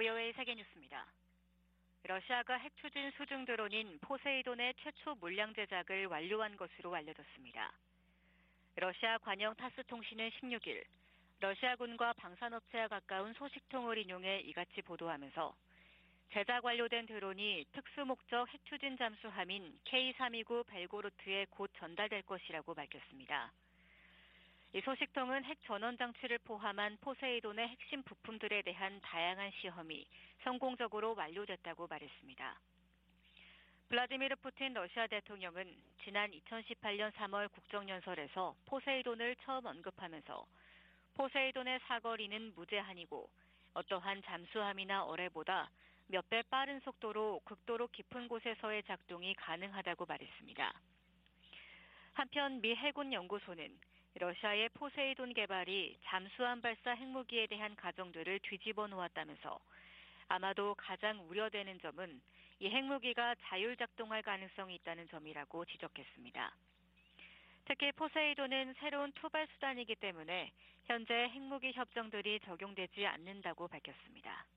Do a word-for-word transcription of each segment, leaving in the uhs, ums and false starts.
브이오에이 세계뉴스입니다. 러시아가 핵 추진 수중 드론인 포세이돈의 최초 물량 제작을 완료한 것으로 알려졌습니다. 러시아 관영 타스 통신은 십육 일 러시아군과 방산업체와 가까운 소식통을 인용해 이같이 보도하면서 제작 완료된 드론이 특수목적 핵 추진 잠수함인 케이 삼이구 벨고로트에 곧 전달될 것이라고 밝혔습니다. 이 소식통은 핵 전원 장치를 포함한 포세이돈의 핵심 부품들에 대한 다양한 시험이 성공적으로 완료됐다고 말했습니다. 블라디미르 푸틴 러시아 대통령은 지난 이천십팔 년 삼월 국정연설에서 포세이돈을 처음 언급하면서 포세이돈의 사거리는 무제한이고 어떠한 잠수함이나 어뢰보다 몇 배 빠른 속도로 극도로 깊은 곳에서의 작동이 가능하다고 말했습니다. 한편 미 해군 연구소는 러시아의 포세이돈 개발이 잠수함 발사 핵무기에 대한 가정들을 뒤집어 놓았다면서 아마도 가장 우려되는 점은 이 핵무기가 자율작동할 가능성이 있다는 점이라고 지적했습니다. 특히 포세이돈은 새로운 투발 수단이기 때문에 현재 핵무기 협정들이 적용되지 않는다고 밝혔습니다.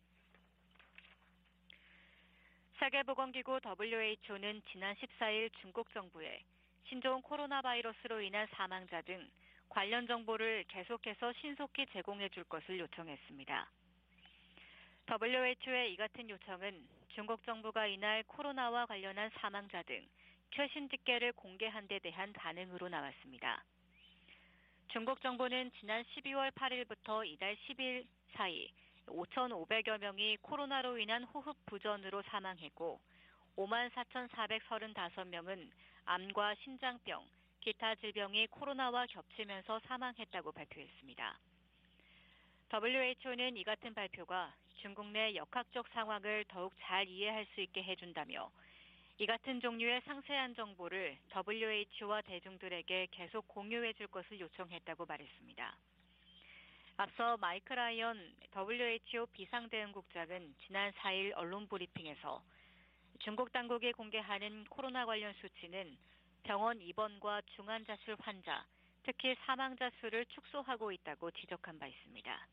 세계보건기구 더블유에이치오는 지난 십사 일 중국 정부에 신종 코로나 바이러스로 인한 사망자 등 관련 정보를 계속해서 신속히 제공해 줄 것을 요청했습니다. 더블유에이치오의 이 같은 요청은 중국 정부가 이날 코로나와 관련한 사망자 등 최신 집계를 공개한 데 대한 반응으로 나왔습니다. 중국 정부는 지난 십이월 팔일부터 이달 십 일 사이 오천오백여 명이 코로나로 인한 호흡 부전으로 사망했고 오만 사천사백삼십오 명은 암과 심장병, 기타 질병이 코로나와 겹치면서 사망했다고 발표했습니다. 더블유에이치오는 이 같은 발표가 중국 내 역학적 상황을 더욱 잘 이해할 수 있게 해준다며 이 같은 종류의 상세한 정보를 더블유에이치오와 대중들에게 계속 공유해 줄 것을 요청했다고 말했습니다. 앞서 마이크 라이언 더블유에이치오 비상대응국장은 지난 사 일 언론 브리핑에서 중국 당국이 공개하는 코로나 관련 수치는 병원 입원과 중환자실 환자, 특히 사망자 수를 축소하고 있다고 지적한 바 있습니다.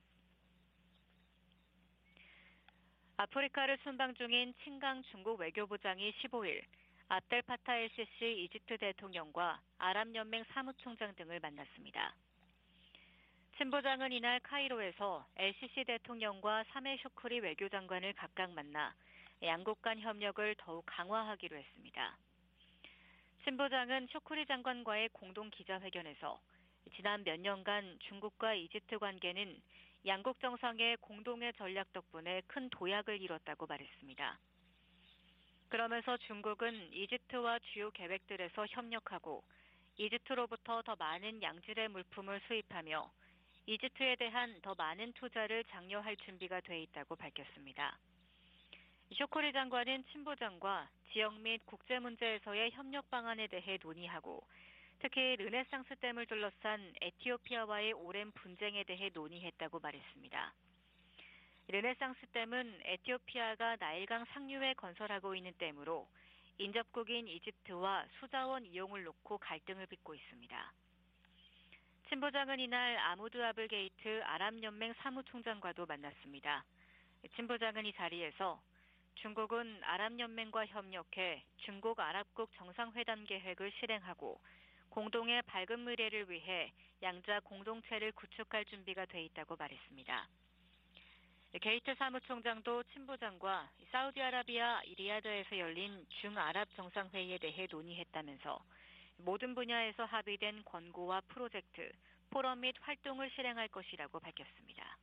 아프리카를 순방 중인 친강 중국 외교부장이 십오 일 압델파타 엘시시 이집트 대통령과 아랍연맹 사무총장 등을 만났습니다. 친 부장은 이날 카이로에서 엘시시 대통령과 사메 쇼크리 외교장관을 각각 만나 양국 간 협력을 더욱 강화하기로 했습니다. 친 부장은 쇼크리 장관과의 공동 기자회견에서 지난 몇 년간 중국과 이집트 관계는 양국 정상의 공동의 전략 덕분에 큰 도약을 이뤘다고 말했습니다. 그러면서 중국은 이집트와 주요 계획들에서 협력하고 이집트로부터 더 많은 양질의 물품을 수입하며 이집트에 대한 더 많은 투자를 장려할 준비가 돼 있다고 밝혔습니다. 쇼크리 장관은 친 부장과 지역 및 국제 문제에서의 협력 방안에 대해 논의하고 특히 르네상스 댐을 둘러싼 에티오피아와의 오랜 분쟁에 대해 논의했다고 말했습니다. 르네상스 댐은 에티오피아가 나일강 상류에 건설하고 있는 댐으로 인접국인 이집트와 수자원 이용을 놓고 갈등을 빚고 있습니다. 친 부장은 이날 아무드 아블 게이트 아랍연맹 사무총장과도 만났습니다. 친 부장은 이 자리에서 중국은 아랍연맹과 협력해 중국 아랍국 정상회담 계획을 실행하고 공동의 밝은 미래를 위해 양자 공동체를 구축할 준비가 돼 있다고 말했습니다. 게이트 사무총장도 친 부장과 사우디아라비아 리야드에서 열린 중아랍 정상회의에 대해 논의했다면서 모든 분야에서 합의된 권고와 프로젝트, 포럼 및 활동을 실행할 것이라고 밝혔습니다.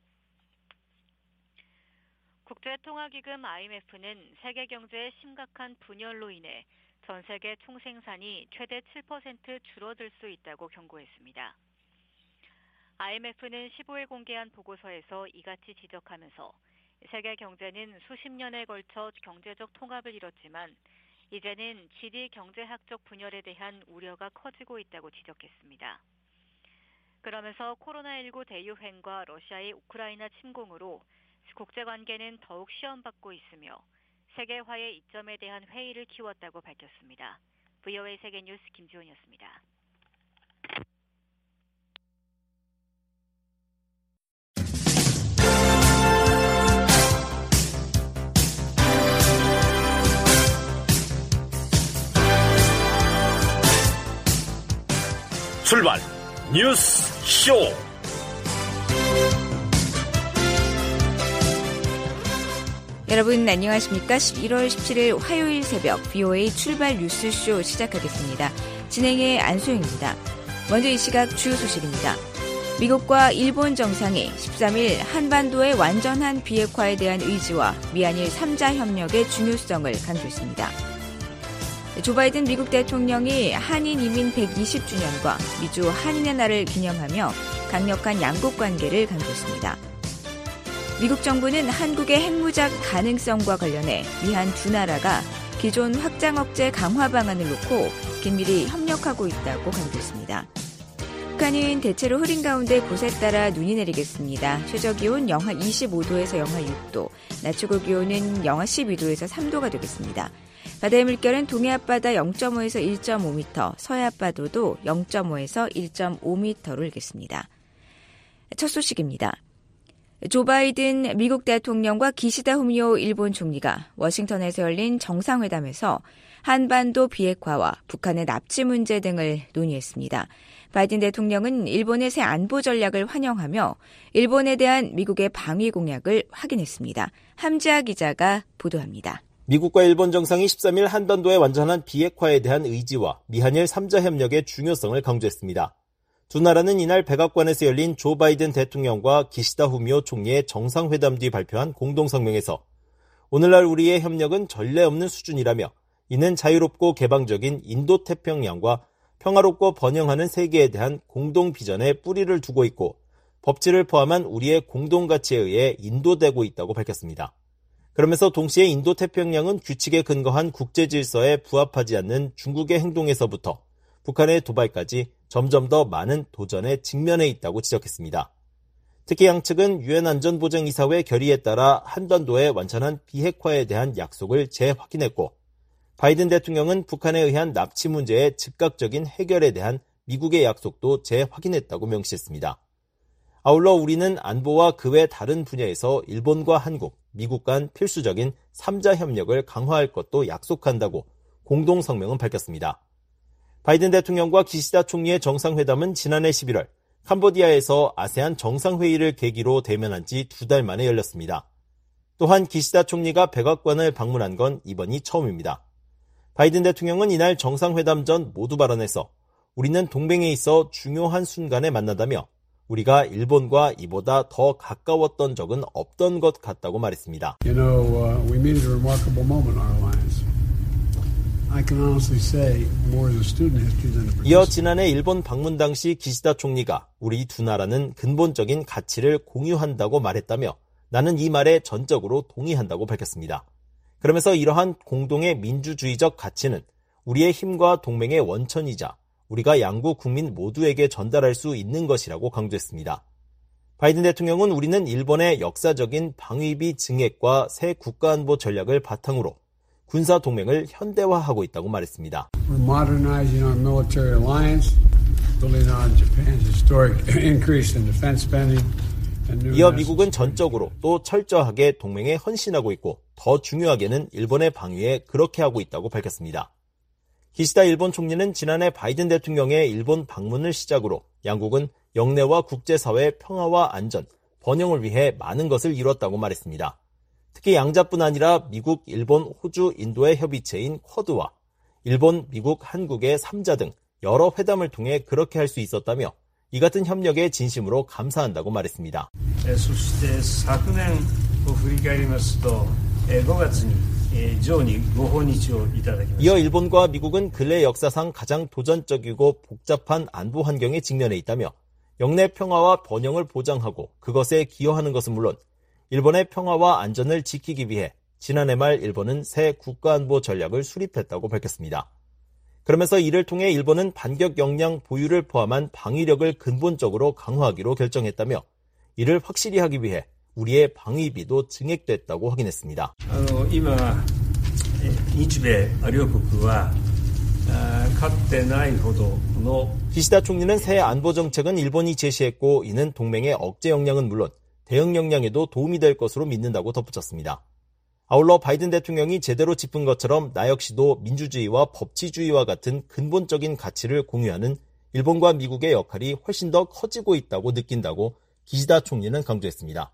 국제통화기금 아이엠에프는 세계 경제의 심각한 분열로 인해 전 세계 총생산이 최대 칠 퍼센트 줄어들 수 있다고 경고했습니다. 아이엠에프는 십오 일 공개한 보고서에서 이같이 지적하면서 세계 경제는 수십 년에 걸쳐 경제적 통합을 이뤘지만 이제는 지리 경제학적 분열에 대한 우려가 커지고 있다고 지적했습니다. 그러면서 코로나십구 대유행과 러시아의 우크라이나 침공으로 국제관계는 더욱 시험받고 있으며 세계화의 이점에 대한 회의를 키웠다고 밝혔습니다. 브이오에이 세계뉴스 김지훈이었습니다. 출발 뉴스 쇼. 여러분 안녕하십니까? 십일월 십칠일 화요일 새벽 브이오에이 출발 뉴스쇼 시작하겠습니다. 진행의 안소영입니다. 먼저 이 시각 주요 소식입니다. 미국과 일본 정상이 십삼일 한반도의 완전한 비핵화에 대한 의지와 미한일 삼자 협력의 중요성을 강조했습니다. 조 바이든 미국 대통령이 한인 이민 백이십 주년과 미주 한인의 날을 기념하며 강력한 양국 관계를 강조했습니다. 미국 정부는 한국의 핵무장 가능성과 관련해 미한 두 나라가 기존 확장 억제 강화 방안을 놓고 긴밀히 협력하고 있다고 강조했습니다. 북한은 대체로 흐린 가운데 곳에 따라 눈이 내리겠습니다. 최저기온 영하 이십오도에서 영하 육도, 낮 최고 기온은 영하 십이도에서 삼도가 되겠습니다. 바다의 물결은 동해 앞바다 영점오에서 일점오 미터, 서해 앞바다도 영점오에서 일점오 미터로 일겠습니다. 첫 소식입니다. 조 바이든 미국 대통령과 기시다 후미오 일본 총리가 워싱턴에서 열린 정상회담에서 한반도 비핵화와 북한의 납치 문제 등을 논의했습니다. 바이든 대통령은 일본의 새 안보 전략을 환영하며 일본에 대한 미국의 방위 공약을 확인했습니다. 함지아 기자가 보도합니다. 미국과 일본 정상이 십삼일 한반도의 완전한 비핵화에 대한 의지와 미한일 삼자 협력의 중요성을 강조했습니다. 두 나라는 이날 백악관에서 열린 조 바이든 대통령과 기시다 후미오 총리의 정상회담 뒤 발표한 공동성명에서 오늘날 우리의 협력은 전례 없는 수준이라며 이는 자유롭고 개방적인 인도태평양과 평화롭고 번영하는 세계에 대한 공동 비전에 뿌리를 두고 있고 법치를 포함한 우리의 공동가치에 의해 인도되고 있다고 밝혔습니다. 그러면서 동시에 인도태평양은 규칙에 근거한 국제질서에 부합하지 않는 중국의 행동에서부터 북한의 도발까지 점점 더 많은 도전에 직면해 있다고 지적했습니다. 특히 양측은 유엔 안전보장이사회 결의에 따라 한반도의 완전한 비핵화에 대한 약속을 재확인했고 바이든 대통령은 북한에 의한 납치 문제의 즉각적인 해결에 대한 미국의 약속도 재확인했다고 명시했습니다. 아울러 우리는 안보와 그 외 다른 분야에서 일본과 한국, 미국 간 필수적인 삼자 협력을 강화할 것도 약속한다고 공동성명은 밝혔습니다. 바이든 대통령과 기시다 총리의 정상회담은 지난해 십일월 캄보디아에서 아세안 정상회의를 계기로 대면한 지 두 달 만에 열렸습니다. 또한 기시다 총리가 백악관을 방문한 건 이번이 처음입니다. 바이든 대통령은 이날 정상회담 전 모두 발언에서 우리는 동맹에 있어 중요한 순간에 만나다며 우리가 일본과 이보다 더 가까웠던 적은 없던 것 같다고 말했습니다. You know, uh, we made a remarkable moment in our alliance. I can honestly say more as a student history than a participant. 이어 지난해 일본 방문 당시 기시다 총리가 우리 두 나라는 근본적인 가치를 공유한다고 말했다며 나는 이 말에 전적으로 동의한다고 밝혔습니다. 그러면서 이러한 공동의 민주주의적 가치는 우리의 힘과 동맹의 원천이자 우리가 양국 국민 모두에게 전달할 수 있는 것이라고 강조했습니다. 바이든 대통령은 우리는 일본의 역사적인 방위비 증액과 새 국가안보 전략을 바탕으로 군사 동맹을 현대화하고 있다고 말했습니다. We're modernizing our military alliance, building on Japan's historic increase in defense spending. 이어 미국은 전적으로 또 철저하게 동맹에 헌신하고 있고 더 중요하게는 일본의 방위에 그렇게 하고 있다고 밝혔습니다. 기시다 일본 총리는 지난해 바이든 대통령의 일본 방문을 시작으로 양국은 영내와 국제사회의 평화와 안전, 번영을 위해 많은 것을 이뤘다고 말했습니다. 특히 양자뿐 아니라 미국, 일본, 호주, 인도의 협의체인 쿼드와 일본, 미국, 한국의 삼자 등 여러 회담을 통해 그렇게 할 수 있었다며 이 같은 협력에 진심으로 감사한다고 말했습니다. 이어 일본과 미국은 근래 역사상 가장 도전적이고 복잡한 안보 환경에 직면해 있다며 영내 평화와 번영을 보장하고 그것에 기여하는 것은 물론 일본의 평화와 안전을 지키기 위해 지난해 말 일본은 새 국가안보 전략을 수립했다고 밝혔습니다. 그러면서 이를 통해 일본은 반격 역량 보유를 포함한 방위력을 근본적으로 강화하기로 결정했다며 이를 확실히 하기 위해 우리의 방위비도 증액됐다고 확인했습니다. 기시다 총리는 새 안보 정책은 일본이 제시했고 이는 동맹의 억제 역량은 물론 대응 역량에도 도움이 될 것으로 믿는다고 덧붙였습니다. 아울러 바이든 대통령이 제대로 짚은 것처럼 나 역시도 민주주의와 법치주의와 같은 근본적인 가치를 공유하는 일본과 미국의 역할이 훨씬 더 커지고 있다고 느낀다고 기시다 총리는 강조했습니다.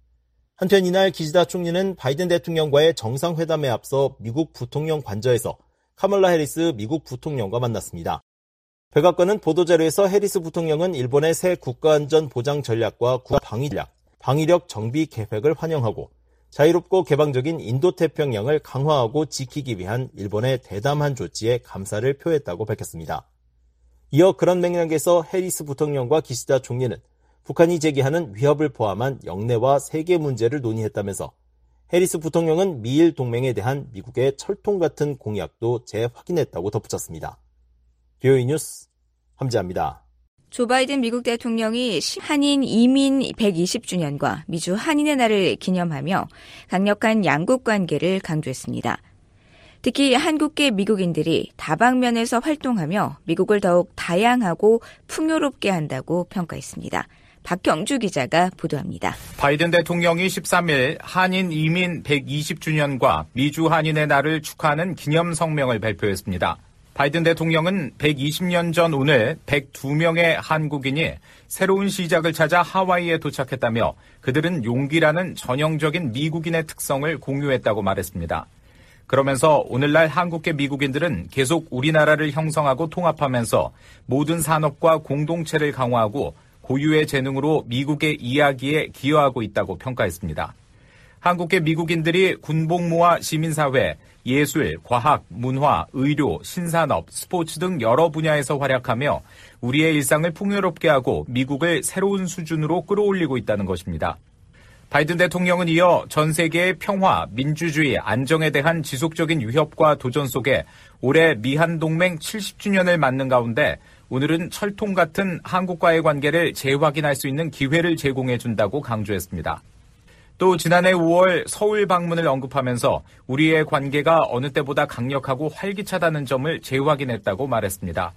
한편 이날 기시다 총리는 바이든 대통령과의 정상회담에 앞서 미국 부통령 관저에서 카멀라 해리스 미국 부통령과 만났습니다. 백악관은 보도자료에서 해리스 부통령은 일본의 새 국가안전 보장 전략과 국가 방위 전략, 방위력 정비 계획을 환영하고 자유롭고 개방적인 인도태평양을 강화하고 지키기 위한 일본의 대담한 조치에 감사를 표했다고 밝혔습니다. 이어 그런 맥락에서 해리스 부통령과 기시다 총리는 북한이 제기하는 위협을 포함한 영내와 세계 문제를 논의했다면서 해리스 부통령은 미일 동맹에 대한 미국의 철통 같은 공약도 재확인했다고 덧붙였습니다. 비오이 뉴스 함지아입니다. 조 바이든 미국 대통령이 한인 이민 백이십 주년과 미주 한인의 날을 기념하며 강력한 양국 관계를 강조했습니다. 특히 한국계 미국인들이 다방면에서 활동하며 미국을 더욱 다양하고 풍요롭게 한다고 평가했습니다. 박경주 기자가 보도합니다. 바이든 대통령이 십삼 일 한인 이민 백이십 주년과 미주 한인의 날을 축하하는 기념 성명을 발표했습니다. 바이든 대통령은 백이십 년 전 오늘 백이 명의 한국인이 새로운 시작을 찾아 하와이에 도착했다며 그들은 용기라는 전형적인 미국인의 특성을 공유했다고 말했습니다. 그러면서 오늘날 한국계 미국인들은 계속 우리나라를 형성하고 통합하면서 모든 산업과 공동체를 강화하고 고유의 재능으로 미국의 이야기에 기여하고 있다고 평가했습니다. 한국계 미국인들이 군복무와 시민사회, 예술, 과학, 문화, 의료, 신산업, 스포츠 등 여러 분야에서 활약하며 우리의 일상을 풍요롭게 하고 미국을 새로운 수준으로 끌어올리고 있다는 것입니다. 바이든 대통령은 이어 전 세계의 평화, 민주주의, 안정에 대한 지속적인 위협과 도전 속에 올해 미한동맹 칠십 주년을 맞는 가운데 오늘은 철통 같은 한국과의 관계를 재확인할 수 있는 기회를 제공해 준다고 강조했습니다. 또 지난해 오월 서울 방문을 언급하면서 우리의 관계가 어느 때보다 강력하고 활기차다는 점을 재확인했다고 말했습니다.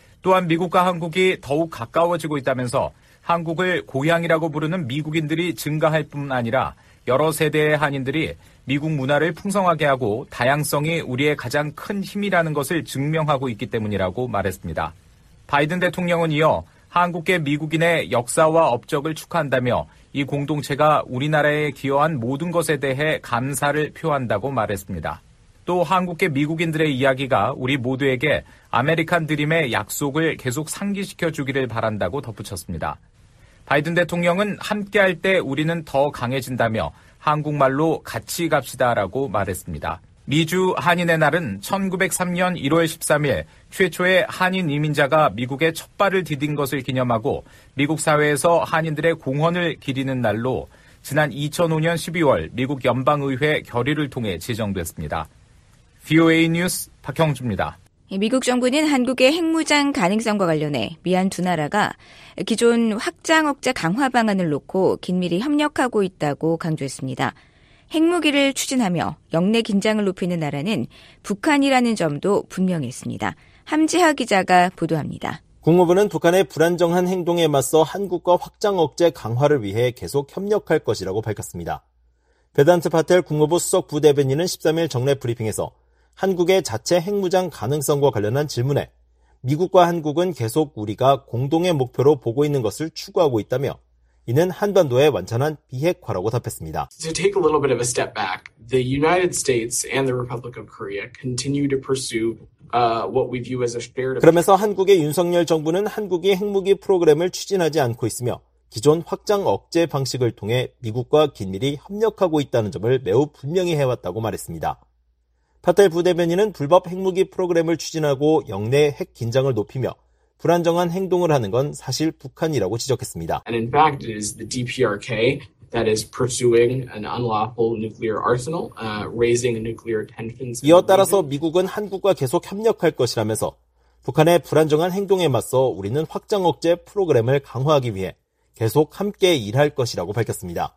또한 미국과 한국이 더욱 가까워지고 있다면서 한국을 고향이라고 부르는 미국인들이 증가할 뿐 아니라 여러 세대의 한인들이 미국 문화를 풍성하게 하고 다양성이 우리의 가장 큰 힘이라는 것을 증명하고 있기 때문이라고 말했습니다. 바이든 대통령은 이어 한국계 미국인의 역사와 업적을 축하한다며 이 공동체가 우리나라에 기여한 모든 것에 대해 감사를 표한다고 말했습니다. 또 한국계 미국인들의 이야기가 우리 모두에게 아메리칸 드림의 약속을 계속 상기시켜 주기를 바란다고 덧붙였습니다. 바이든 대통령은 함께할 때 우리는 더 강해진다며 한국말로 같이 갑시다라고 말했습니다. 미주 한인의 날은 천구백삼 년 일월 십삼일 최초의 한인 이민자가 미국에 첫 발을 디딘 것을 기념하고 미국 사회에서 한인들의 공헌을 기리는 날로 지난 이천오 년 십이월 미국 연방의회 결의를 통해 지정됐습니다. 비오에이 뉴스 박형주입니다. 미국 정부는 한국의 핵무장 가능성과 관련해 미한 두 나라가 기존 확장 억제 강화 방안을 놓고 긴밀히 협력하고 있다고 강조했습니다. 핵무기를 추진하며 영내 긴장을 높이는 나라는 북한이라는 점도 분명했습니다. 함지하 기자가 보도합니다. 국무부는 북한의 불안정한 행동에 맞서 한국과 확장 억제 강화를 위해 계속 협력할 것이라고 밝혔습니다. 베단트 파텔 국무부 수석 부대변인은 십삼 일 정례 브리핑에서 한국의 자체 핵무장 가능성과 관련한 질문에 미국과 한국은 계속 우리가 공동의 목표로 보고 있는 것을 추구하고 있다며 이는 한반도의 완전한 비핵화라고 답했습니다. To take a little bit of a step back, the United States and the Republic of Korea continue to pursue uh, what we view as a shared. 그러면서 한국의 윤석열 정부는 한국이 핵무기 프로그램을 추진하지 않고 있으며 기존 확장 억제 방식을 통해 미국과 긴밀히 협력하고 있다는 점을 매우 분명히 해왔다고 말했습니다. 파텔 부대변인은 불법 핵무기 프로그램을 추진하고 영내 핵 긴장을 높이며 불안정한 행동을 하는 건 사실 북한이라고 지적했습니다. And in fact, it is the D P R K that is pursuing an unlawful nuclear arsenal, uh, raising nuclear tensions. 이어 따라서 미국은 한국과 계속 협력할 것이라면서 북한의 불안정한 행동에 맞서 우리는 확장 억제 프로그램을 강화하기 위해 계속 함께 일할 것이라고 밝혔습니다.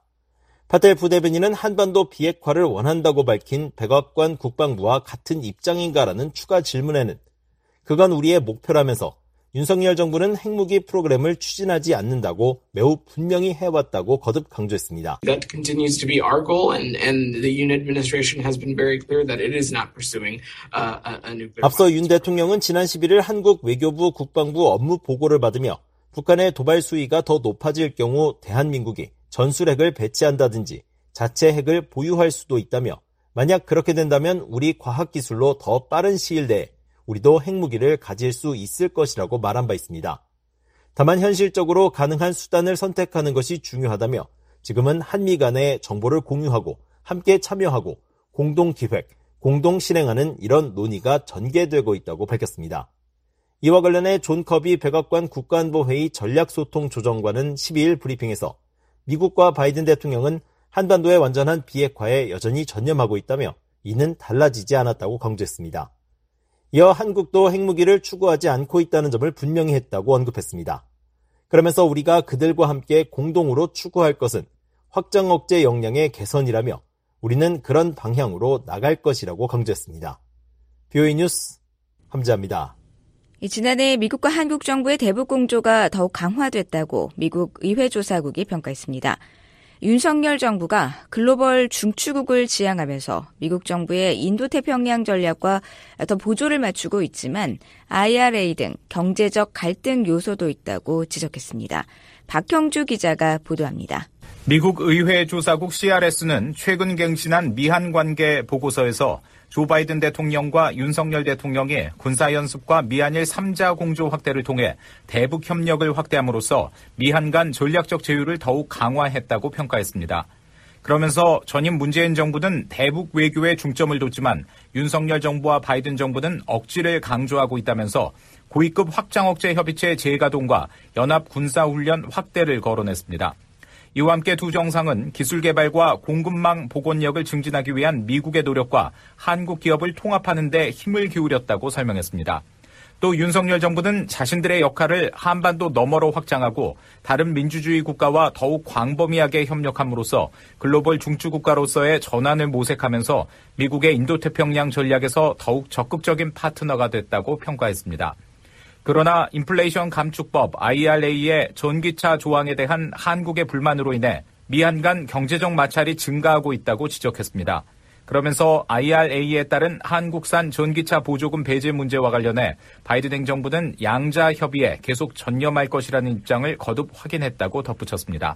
파텔 부대변인은 한반도 비핵화를 원한다고 밝힌 백악관 국방부와 같은 입장인가라는 추가 질문에는 그건 우리의 목표라면서 윤석열 정부는 핵무기 프로그램을 추진하지 않는다고 매우 분명히 해왔다고 거듭 강조했습니다. That continues to be our goal, and, and the Yoon administration has been very clear that it is not pursuing uh, a, a nuclear. 앞서 윤 대통령은 지난 십일 일 한국 외교부 국방부 업무 보고를 받으며 북한의 도발 수위가 더 높아질 경우 대한민국이 전술핵을 배치한다든지 자체 핵을 보유할 수도 있다며 만약 그렇게 된다면 우리 과학기술로 더 빠른 시일 내에 우리도 핵무기를 가질 수 있을 것이라고 말한 바 있습니다. 다만 현실적으로 가능한 수단을 선택하는 것이 중요하다며 지금은 한미 간에 정보를 공유하고 함께 참여하고 공동 기획, 공동 실행하는 이런 논의가 전개되고 있다고 밝혔습니다. 이와 관련해 존 커비 백악관 국가안보회의 전략소통조정관은 십이 일 브리핑에서 미국과 바이든 대통령은 한반도의 완전한 비핵화에 여전히 전념하고 있다며 이는 달라지지 않았다고 강조했습니다. 이어 한국도 핵무기를 추구하지 않고 있다는 점을 분명히 했다고 언급했습니다. 그러면서 우리가 그들과 함께 공동으로 추구할 것은 확장 억제 역량의 개선이라며 우리는 그런 방향으로 나갈 것이라고 강조했습니다. 비오에이 뉴스 함지아입니다. 지난해 미국과 한국 정부의 대북 공조가 더욱 강화됐다고 미국 의회조사국이 평가했습니다. 윤석열 정부가 글로벌 중추국을 지향하면서 미국 정부의 인도태평양 전략과 더 보조를 맞추고 있지만 아이알에이 등 경제적 갈등 요소도 있다고 지적했습니다. 박형주 기자가 보도합니다. 미국 의회 조사국 씨알에스는 최근 갱신한 미한 관계 보고서에서 조 바이든 대통령과 윤석열 대통령이 군사연습과 미한일 삼 자 공조 확대를 통해 대북 협력을 확대함으로써 미한 간 전략적 제휴를 더욱 강화했다고 평가했습니다. 그러면서 전임 문재인 정부는 대북 외교에 중점을 뒀지만 윤석열 정부와 바이든 정부는 억지를 강조하고 있다면서 고위급 확장 억제 협의체 재가동과 연합 군사훈련 확대를 거론했습니다. 이와 함께 두 정상은 기술 개발과 공급망 복원력을 증진하기 위한 미국의 노력과 한국 기업을 통합하는 데 힘을 기울였다고 설명했습니다. 또 윤석열 정부는 자신들의 역할을 한반도 너머로 확장하고 다른 민주주의 국가와 더욱 광범위하게 협력함으로써 글로벌 중추국가로서의 전환을 모색하면서 미국의 인도태평양 전략에서 더욱 적극적인 파트너가 됐다고 평가했습니다. 그러나 인플레이션 감축법 아이알에이의 전기차 조항에 대한 한국의 불만으로 인해 미한 간 경제적 마찰이 증가하고 있다고 지적했습니다. 그러면서 아이알에이에 따른 한국산 전기차 보조금 배제 문제와 관련해 바이든 행정부는 양자 협의에 계속 전념할 것이라는 입장을 거듭 확인했다고 덧붙였습니다.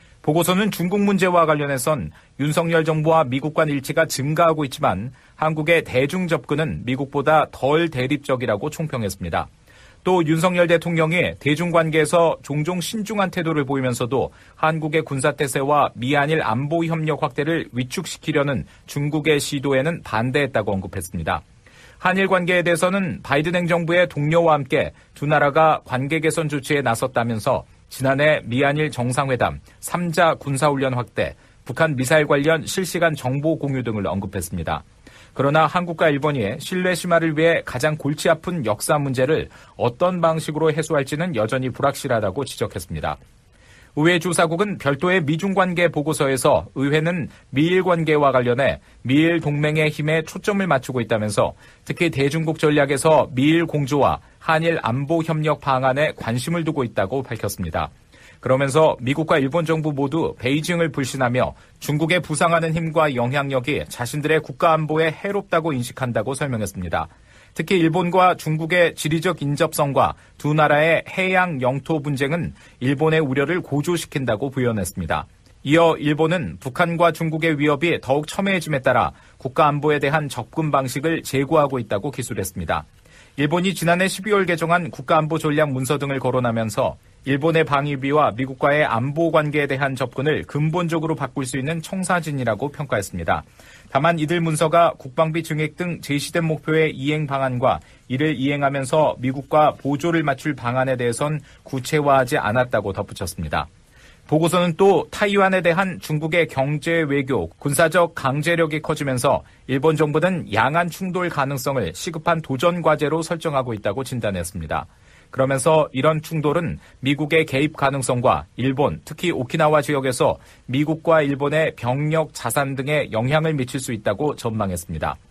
보고서는 중국 문제와 관련해선 윤석열 정부와 미국 간 일치가 증가하고 있지만 한국의 대중 접근은 미국보다 덜 대립적이라고 총평했습니다. 또 윤석열 대통령이 대중관계에서 종종 신중한 태도를 보이면서도 한국의 군사태세와 미한일 안보 협력 확대를 위축시키려는 중국의 시도에는 반대했다고 언급했습니다. 한일 관계에 대해서는 바이든 행정부의 동료와 함께 두 나라가 관계 개선 조치에 나섰다면서 지난해 미한일 정상회담, 삼 자 군사훈련 확대, 북한 미사일 관련 실시간 정보 공유 등을 언급했습니다. 그러나 한국과 일본이 신뢰 심화를 위해 가장 골치 아픈 역사 문제를 어떤 방식으로 해소할지는 여전히 불확실하다고 지적했습니다. 의회 조사국은 별도의 미중 관계 보고서에서 의회는 미일 관계와 관련해 미일 동맹의 힘에 초점을 맞추고 있다면서 특히 대중국 전략에서 미일 공조와 한일 안보 협력 방안에 관심을 두고 있다고 밝혔습니다. 그러면서 미국과 일본 정부 모두 베이징을 불신하며 중국의 부상하는 힘과 영향력이 자신들의 국가 안보에 해롭다고 인식한다고 설명했습니다. 특히 일본과 중국의 지리적 인접성과 두 나라의 해양 영토 분쟁은 일본의 우려를 고조시킨다고 부연했습니다. 이어 일본은 북한과 중국의 위협이 더욱 첨예해짐에 따라 국가 안보에 대한 접근 방식을 재고하고 있다고 기술했습니다. 일본이 지난해 십이월 개정한 국가안보 전략 문서 등을 거론하면서 일본의 방위비와 미국과의 안보 관계에 대한 접근을 근본적으로 바꿀 수 있는 청사진이라고 평가했습니다. 다만 이들 문서가 국방비 증액 등 제시된 목표의 이행 방안과 이를 이행하면서 미국과 보조를 맞출 방안에 대해선 구체화하지 않았다고 덧붙였습니다. 보고서는 또 타이완에 대한 중국의 경제, 외교, 군사적 강제력이 커지면서 일본 정부는 양안 충돌 가능성을 시급한 도전 과제로 설정하고 있다고 진단했습니다. 그러면서 이런 충돌은 미국의 개입 가능성과 일본, 특히 오키나와 지역에서 미국과 일본의 병력, 자산 등에 영향을 미칠 수 있다고 전망했습니다.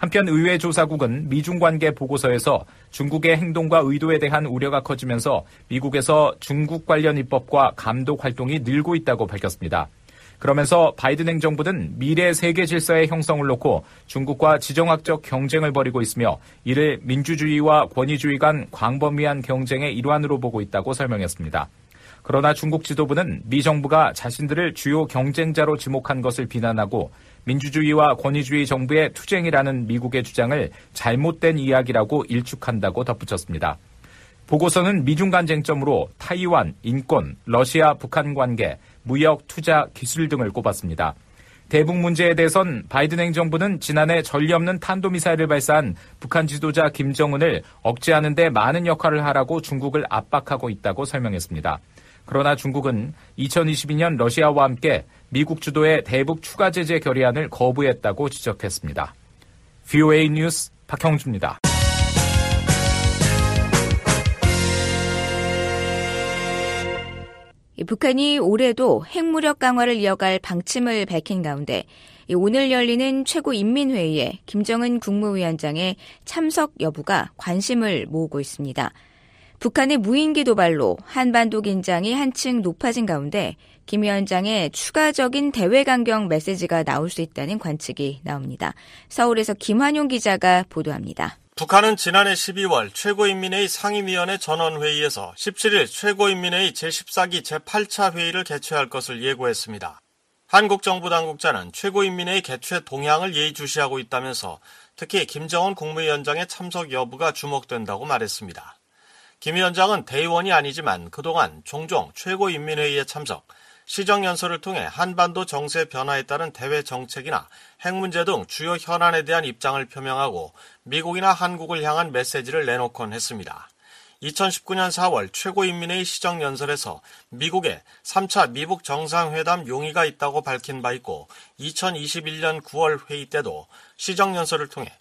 한편 의회 조사국은 미중 관계 보고서에서 중국의 행동과 의도에 대한 우려가 커지면서 미국에서 중국 관련 입법과 감독 활동이 늘고 있다고 밝혔습니다. 그러면서 바이든 행정부는 미래 세계 질서의 형성을 놓고 중국과 지정학적 경쟁을 벌이고 있으며 이를 민주주의와 권위주의 간 광범위한 경쟁의 일환으로 보고 있다고 설명했습니다. 그러나 중국 지도부는 미 정부가 자신들을 주요 경쟁자로 지목한 것을 비난하고 민주주의와 권위주의 정부의 투쟁이라는 미국의 주장을 잘못된 이야기라고 일축한다고 덧붙였습니다. 보고서는 미중 간 쟁점으로 타이완, 인권, 러시아, 북한 관계, 무역, 투자, 기술 등을 꼽았습니다. 대북 문제에 대해선 바이든 행정부는 지난해 전례 없는 탄도미사일을 발사한 북한 지도자 김정은을 억제하는 데 많은 역할을 하라고 중국을 압박하고 있다고 설명했습니다. 그러나 중국은 이천이십이 년 러시아와 함께 미국 주도의 대북 추가 제재 결의안을 거부했다고 지적했습니다. 브이오에이 뉴스 박형주입니다. 북한이 올해도 핵무력 강화를 이어갈 방침을 밝힌 가운데 오늘 열리는 최고인민회의에 김정은 국무위원장의 참석 여부가 관심을 모으고 있습니다. 북한의 무인기 도발로 한반도 긴장이 한층 높아진 가운데 김 위원장의 추가적인 대외 강경 메시지가 나올 수 있다는 관측이 나옵니다. 서울에서 김환용 기자가 보도합니다. 북한은 지난해 십이월 최고인민회의 상임위원회 전원회의에서 십칠 일 최고인민회의 제십사 기 제팔 차 회의를 개최할 것을 예고했습니다. 한국 정부 당국자는 최고인민회의 개최 동향을 예의주시하고 있다면서 특히 김정은 국무위원장의 참석 여부가 주목된다고 말했습니다. 김 위원장은 대의원이 아니지만 그동안 종종 최고인민회의에 참석, 시정연설을 통해 한반도 정세 변화에 따른 대외 정책이나 핵 문제 등 주요 현안에 대한 입장을 표명하고 미국이나 한국을 향한 메시지를 내놓곤 했습니다. 이천십구 년 사월 최고인민회의 시정연설에서 미국에 삼 차 미북 정상회담 용의가 있다고 밝힌 바 있고 이천이십일 년 구월 회의 때도 시정연설을 통해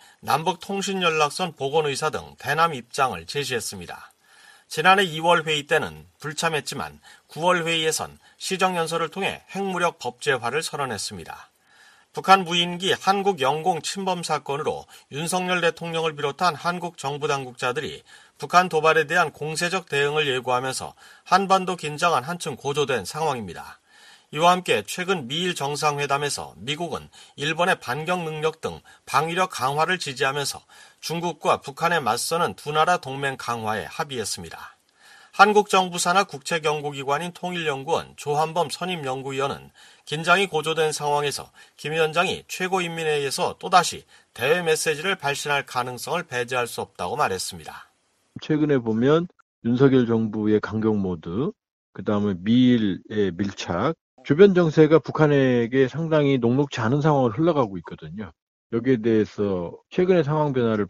남북통신연락선 복원의사 등 대남 입장을 제시했습니다. 지난해 이월 회의 때는 불참했지만 구월 회의에선 시정연설을 통해 핵무력 법제화를 선언했습니다. 북한 무인기 한국 영공 침범 사건으로 윤석열 대통령을 비롯한 한국 정부 당국자들이 북한 도발에 대한 공세적 대응을 예고하면서 한반도 긴장은 한층 고조된 상황입니다. 이와 함께 최근 미일 정상회담에서 미국은 일본의 반격 능력 등 방위력 강화를 지지하면서 중국과 북한에 맞서는 두 나라 동맹 강화에 합의했습니다. 한국 정부 산하 국책연구기관인 통일연구원 조한범 선임연구위원은 긴장이 고조된 상황에서 김 위원장이 최고인민회의에서 또다시 대외 메시지를 발신할 가능성을 배제할 수 없다고 말했습니다. 최근에 보면 윤석열 정부의 강경 모드, 그 다음에 미일의 밀착, 주변 정세가 북한에게 상당히 녹록지 않은 상황을 흘러가고 있거든요. 여기에 대해서 최근의 상황 변화를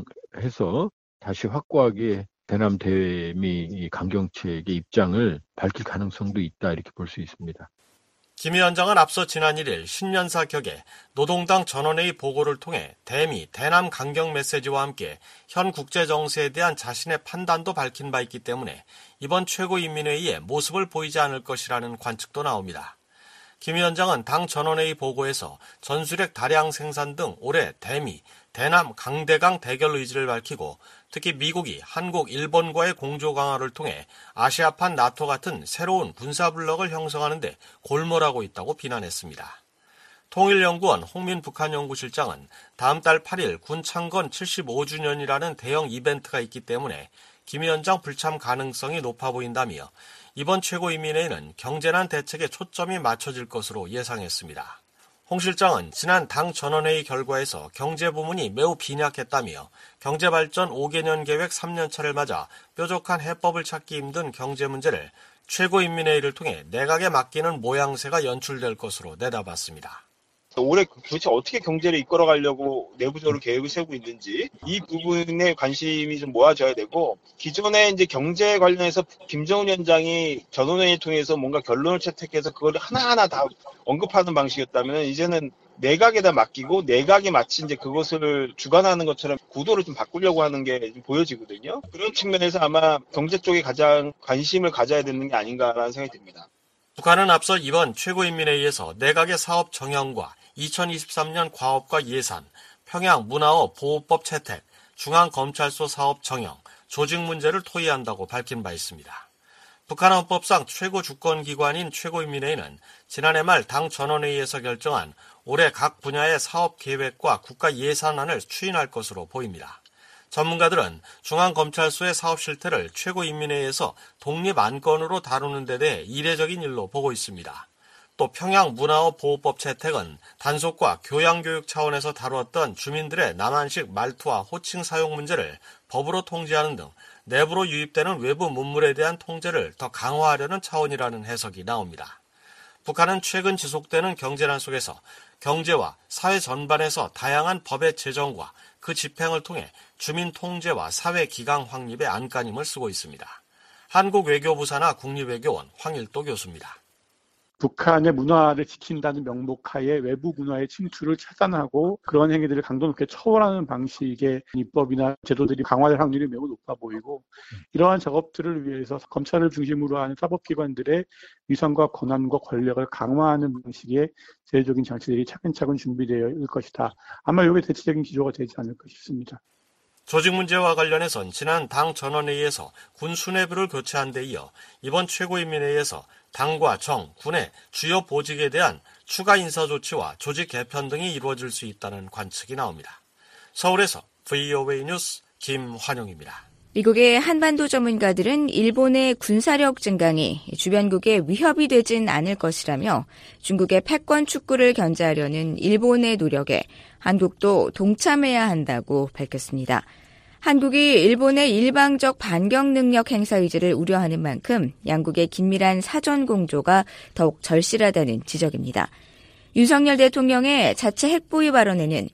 반영해서 다시 확고하게 대남 대미 강경책의 입장을 밝힐 가능성도 있다 이렇게 볼 수 있습니다. 김 위원장은 앞서 지난 일 일 신년사 격에 노동당 전원회의 보고를 통해 대미, 대남 강경 메시지와 함께 현 국제정세에 대한 자신의 판단도 밝힌 바 있기 때문에 이번 최고인민회의에 모습을 보이지 않을 것이라는 관측도 나옵니다. 김 위원장은 당 전원회의 보고에서 전술핵 다량 생산 등 올해 대미, 대남 강대강 대결 의지를 밝히고 특히 미국이 한국, 일본과의 공조 강화를 통해 아시아판 나토 같은 새로운 군사 블록을 형성하는 데 골몰하고 있다고 비난했습니다. 통일연구원 홍민 북한연구실장은 다음 달 팔 일 군 창건 칠십오 주년이라는 대형 이벤트가 있기 때문에 김 위원장 불참 가능성이 높아 보인다며 이번 최고인민회의는 경제난 대책에 초점이 맞춰질 것으로 예상했습니다. 홍 실장은 지난 당 전원회의 결과에서 경제 부문이 매우 빈약했다며 경제발전 오 개년 계획 삼 년차를 맞아 뾰족한 해법을 찾기 힘든 경제 문제를 최고인민회의를 통해 내각에 맡기는 모양새가 연출될 것으로 내다봤습니다. 올해 도대체 어떻게 경제를 이끌어가려고 내부적으로 계획을 세우고 있는지 이 부분에 관심이 좀 모아져야 되고, 기존에 이제 경제 관련해서 김정은 위원장이 전원회의를 통해서 뭔가 결론을 채택해서 그걸 하나하나 다 언급하는 방식이었다면 이제는 내각에다 맡기고 내각이 마치 이제 그것을 주관하는 것처럼 구도를 좀 바꾸려고 하는 게 좀 보여지거든요. 그런 측면에서 아마 경제 쪽에 가장 관심을 가져야 되는 게 아닌가라는 생각이 듭니다. 북한은 앞서 이번 최고인민회의에서 내각의 사업 정형과 이천이십삼 년 과업과 예산, 평양 문화어 보호법 채택, 중앙검찰소 사업 정형, 조직 문제를 토의한다고 밝힌 바 있습니다. 북한 헌법상 최고 주권기관인 최고인민회의는 지난해 말 당 전원회의에서 결정한 올해 각 분야의 사업 계획과 국가 예산안을 추인할 것으로 보입니다. 전문가들은 중앙검찰소의 사업 실태를 최고인민회의에서 독립 안건으로 다루는 데 대해 이례적인 일로 보고 있습니다. 또 평양 문화어 보호법 채택은 단속과 교양교육 차원에서 다루었던 주민들의 남한식 말투와 호칭 사용 문제를 법으로 통제하는 등 내부로 유입되는 외부 문물에 대한 통제를 더 강화하려는 차원이라는 해석이 나옵니다. 북한은 최근 지속되는 경제난 속에서 경제와 사회 전반에서 다양한 법의 제정과 그 집행을 통해 주민 통제와 사회 기강 확립의 안간힘을 쓰고 있습니다. 한국외교부 산하 국립외교원 황일도 교수입니다. 북한의 문화를 지킨다는 명목하에 외부 문화의 침투를 차단하고 그런 행위들을 강도 높게 처벌하는 방식의 입법이나 제도들이 강화될 확률이 매우 높아 보이고, 이러한 작업들을 위해서 검찰을 중심으로 하는 사법기관들의 위상과 권한과 권력을 강화하는 방식의 제도적인 장치들이 차근차근 준비되어 있을 것이다. 아마 이게 대체적인 기조가 되지 않을까 싶습니다. 조직 문제와 관련해선 지난 당 전원회의에서 군 수뇌부를 교체한 데 이어 이번 최고인민회의에서 당과 정, 군의 주요 보직에 대한 추가 인사 조치와 조직 개편 등이 이루어질 수 있다는 관측이 나옵니다. 서울에서 브이오에이 뉴스 김환용입니다. 미국의 한반도 전문가들은 일본의 군사력 증강이 주변국에 위협이 되진 않을 것이라며 중국의 패권 축구를 견제하려는 일본의 노력에 한국도 동참해야 한다고 밝혔습니다. 한국이 일본의 일방적 반격 능력 행사 의지를 우려하는 만큼 양국의 긴밀한 사전 공조가 더욱 절실하다는 지적입니다. 윤석열 대통령의 자체 핵보유 발언에는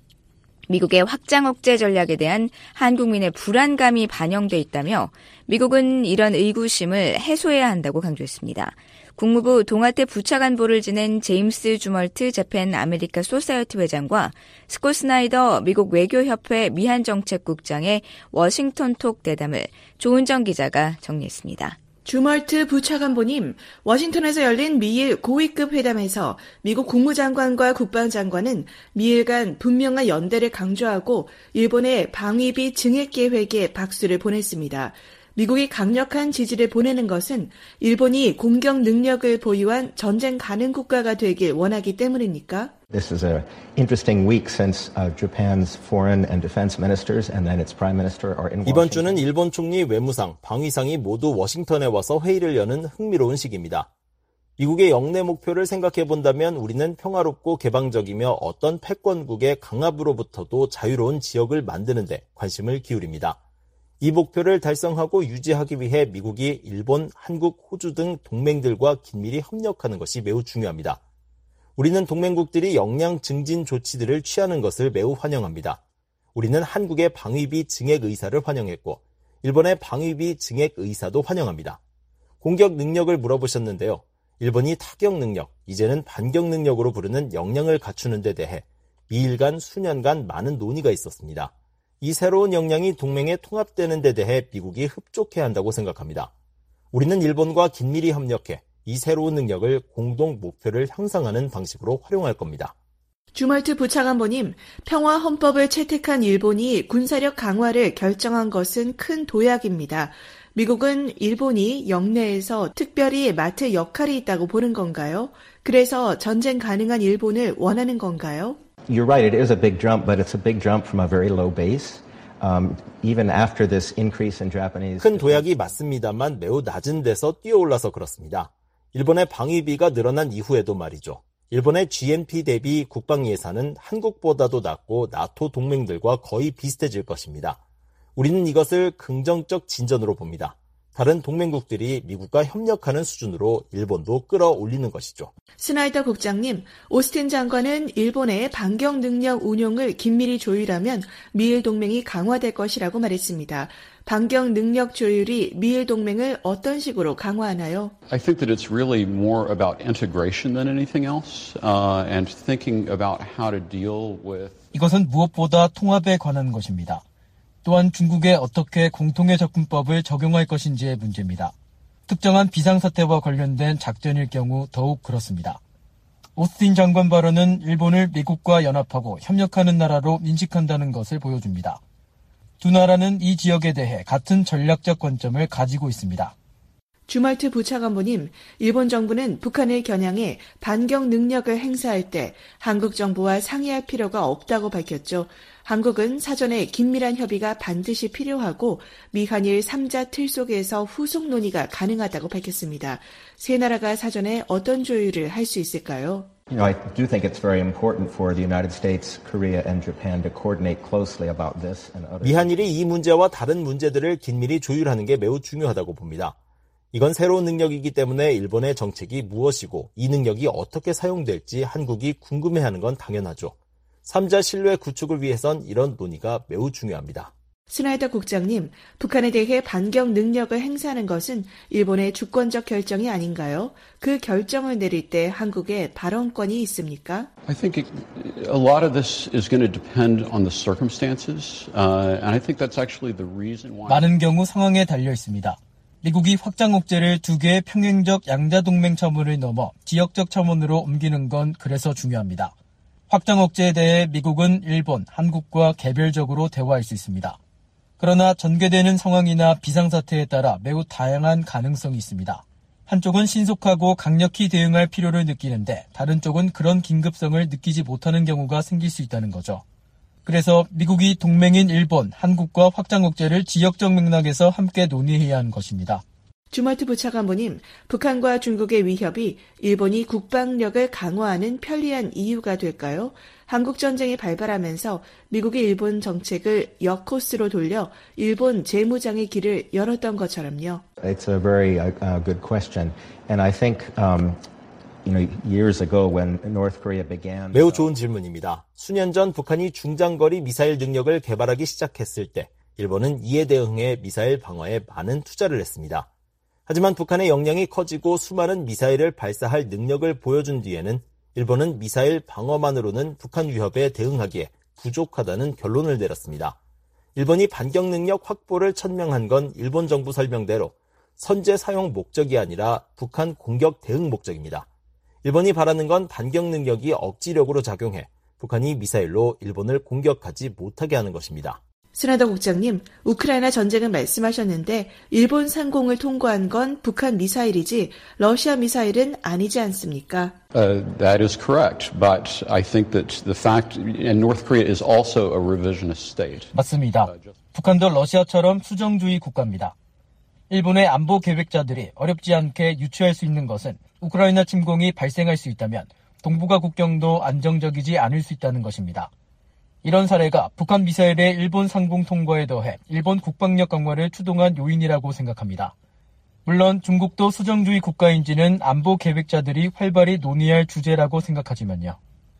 미국의 확장 억제 전략에 대한 한국민의 불안감이 반영돼 있다며 미국은 이런 의구심을 해소해야 한다고 강조했습니다. 국무부 동아태 부차관보를 지낸 제임스 주멀트 재팬 아메리카 소사이어티 회장과 스콧 스나이더 미국 외교협회 미한정책국장의 워싱턴 톡 대담을 조은정 기자가 정리했습니다. 주멀트 부차관보님, 워싱턴에서 열린 미일 고위급 회담에서 미국 국무장관과 국방장관은 미일 간 분명한 연대를 강조하고 일본의 방위비 증액 계획에 박수를 보냈습니다. 미국이 강력한 지지를 보내는 것은 일본이 공격 능력을 보유한 전쟁 가능 국가가 되길 원하기 때문입니까? This is an interesting week since uh, Japan's foreign and defense ministers and then its prime minister are in Washington. 이번 주는 일본 총리, 외무상, 방위상이 모두 워싱턴에 와서 회의를 여는 흥미로운 시기입니다. 미국의 영내 목표를 생각해 본다면 우리는 평화롭고 개방적이며 어떤 패권국의 강압으로부터도 자유로운 지역을 만드는 데 관심을 기울입니다. 이 목표를 달성하고 유지하기 위해 미국이 일본, 한국, 호주 등 동맹들과 긴밀히 협력하는 것이 매우 중요합니다. 우리는 동맹국들이 역량 증진 조치들을 취하는 것을 매우 환영합니다. 우리는 한국의 방위비 증액 의사를 환영했고 일본의 방위비 증액 의사도 환영합니다. 공격 능력을 물어보셨는데요. 일본이 타격 능력, 이제는 반격 능력으로 부르는 역량을 갖추는 데 대해 미일 간 수년간 많은 논의가 있었습니다. 이 새로운 역량이 동맹에 통합되는 데 대해 미국이 흡족해야 한다고 생각합니다. 우리는 일본과 긴밀히 협력해 이 새로운 능력을 공동 목표를 향상하는 방식으로 활용할 겁니다. 주멀트 부차관보님, 평화 헌법을 채택한 일본이 군사력 강화를 결정한 것은 큰 도약입니다. 미국은 일본이 영내에서 특별히 맡을 역할이 있다고 보는 건가요? 그래서 전쟁 가능한 일본을 원하는 건가요? You're right, it is a big jump, but it's a big jump from a very low base. Um, even after this increase in Japanese... 큰 도약이 맞습니다만 매우 낮은 데서 뛰어올라서 그렇습니다. 일본의 방위비가 늘어난 이후에도 말이죠. 일본의 지엔피 대비 국방 예산은 한국보다도 낮고 나토 동맹들과 거의 비슷해질 것입니다. 우리는 이것을 긍정적 진전으로 봅니다. 다른 동맹국들이 미국과 협력하는 수준으로 일본도 끌어올리는 것이죠. 스나이더 국장님, 오스틴 장관은 일본의 반격 능력 운용을 긴밀히 조율하면 미일 동맹이 강화될 것이라고 말했습니다. 반격 능력 조율이 미일 동맹을 어떤 식으로 강화하나요? I think that it's really more about integration than anything else, uh, and thinking about how to deal with. 이것은 무엇보다 통합에 관한 것입니다. 또한 중국에 어떻게 공통의 접근법을 적용할 것인지의 문제입니다. 특정한 비상사태와 관련된 작전일 경우 더욱 그렇습니다. 오스틴 장관 발언은 일본을 미국과 연합하고 협력하는 나라로 인식한다는 것을 보여줍니다. 두 나라는 이 지역에 대해 같은 전략적 관점을 가지고 있습니다. 주말트 부차관보님, 일본 정부는 북한을 겨냥해 반경 능력을 행사할 때 한국 정부와 상의할 필요가 없다고 밝혔죠. 한국은 사전에 긴밀한 협의가 반드시 필요하고 미한일 삼자 틀 속에서 후속 논의가 가능하다고 밝혔습니다. 세 나라가 사전에 어떤 조율을 할 수 있을까요? You know, I do think it's very important for the United States, Korea, and Japan to coordinate closely about this and other. 미한일이 이 문제와 다른 문제들을 긴밀히 조율하는 게 매우 중요하다고 봅니다. 이건 새로운 능력이기 때문에 일본의 정책이 무엇이고 이 능력이 어떻게 사용될지 한국이 궁금해하는 건 당연하죠. 삼자 신뢰 구축을 위해선 이런 논의가 매우 중요합니다. 스나이더 국장님, 북한에 대해 반경 능력을 행사하는 것은 일본의 주권적 결정이 아닌가요? 그 결정을 내릴 때 한국에 발언권이 있습니까? I think it, a lot of this is going to depend on the circumstances, uh, and I think that's actually the reason why. 많은 경우 상황에 달려 있습니다. 미국이 확장 억제를 두 개의 평행적 양자동맹 차원을 넘어 지역적 차원으로 옮기는 건 그래서 중요합니다. 확장 억제에 대해 미국은 일본, 한국과 개별적으로 대화할 수 있습니다. 그러나 전개되는 상황이나 비상사태에 따라 매우 다양한 가능성이 있습니다. 한쪽은 신속하고 강력히 대응할 필요를 느끼는데 다른 쪽은 그런 긴급성을 느끼지 못하는 경우가 생길 수 있다는 거죠. 그래서 미국이 동맹인 일본, 한국과 확장 억제를 지역적 맥락에서 함께 논의해야 하는 것입니다. 주말트 부차관보님, 북한과 중국의 위협이 일본이 국방력을 강화하는 편리한 이유가 될까요? 한국전쟁이 발발하면서 미국이 일본 정책을 역코스로 돌려 일본 재무장의 길을 열었던 것처럼요. It's a very uh, good question, and I think um, you know years ago when North Korea began. 매우 좋은 질문입니다. 수년 전 북한이 중장거리 미사일 능력을 개발하기 시작했을 때 일본은 이에 대응해 미사일 방어에 많은 투자를 했습니다. 하지만 북한의 역량이 커지고 수많은 미사일을 발사할 능력을 보여준 뒤에는 일본은 미사일 방어만으로는 북한 위협에 대응하기에 부족하다는 결론을 내렸습니다. 일본이 반경 능력 확보를 천명한 건 일본 정부 설명대로 선제 사용 목적이 아니라 북한 공격 대응 목적입니다. 일본이 바라는 건 반경 능력이 억지력으로 작용해 북한이 미사일로 일본을 공격하지 못하게 하는 것입니다. 스나더 국장님, 우크라이나 전쟁은 말씀하셨는데 일본 상공을 통과한 건 북한 미사일이지 러시아 미사일은 아니지 않습니까? Uh, that is correct, but I think that the fact, and North Korea is also a revisionist state. 맞습니다. 북한도 러시아처럼 수정주의 국가입니다. 일본의 안보 계획자들이 어렵지 않게 유추할 수 있는 것은 우크라이나 침공이 발생할 수 있다면 동북아 국경도 안정적이지 않을 수 있다는 것입니다. 이런 사례가 북한 미사일의 일본 상공 통과에 더해 일본 국방력 강화를 추동한 요인이라고 생각합니다. 물론 중국도 수정주의 국가인지는 안보 계획자들이 활발히 논의할 주제라고 생각하지만요.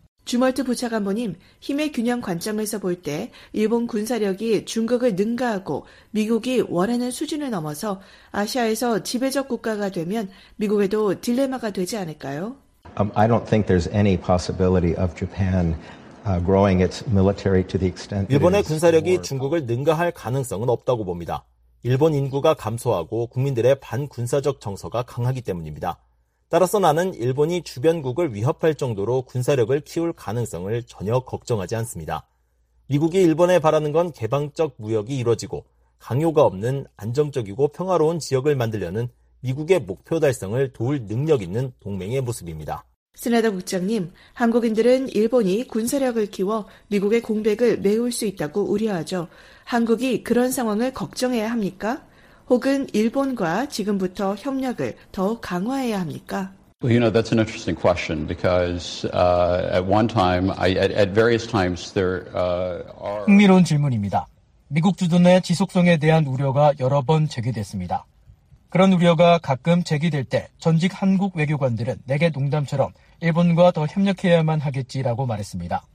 주멀트 부차관보님, 힘의 균형 관점에서 볼 때 일본 군사력이 중국을 능가하고 미국이 원하는 수준을 넘어서 아시아에서 지배적 국가가 되면 미국에도 딜레마가 되지 않을까요? Um, I don't think there's any possibility of Japan Uh, growing its military to the extent. 일본의 군사력이 중국을 능가할 가능성은 없다고 봅니다. 일본 인구가 감소하고 국민들의 반군사적 정서가 강하기 때문입니다. 따라서 나는 일본이 주변국을 위협할 정도로 군사력을 키울 가능성을 전혀 걱정하지 않습니다. 미국이 일본에 바라는 건 개방적 무역이 이루어지고 강요가 없는 안정적이고 평화로운 지역을 만들려는 미국의 목표 달성을 도울 능력 있는 동맹의 모습입니다. 스나더 국장님, 한국인들은 일본이 군사력을 키워 미국의 공백을 메울 수 있다고 우려하죠. 한국이 그런 상황을 걱정해야 합니까? 혹은 일본과 지금부터 협력을 더 강화해야 합니까? Well, you know, that's an interesting question because uh, at one time, I, at, at various times, there uh, are. 흥미로운 질문입니다. 미국 주둔의 지속성에 대한 우려가 여러 번 제기됐습니다. 그런 우려가 가끔 제기될 때 전직 한국 외교관들은 내게 농담처럼 일본과 더 협력해야만 하겠지라고 말했습니다.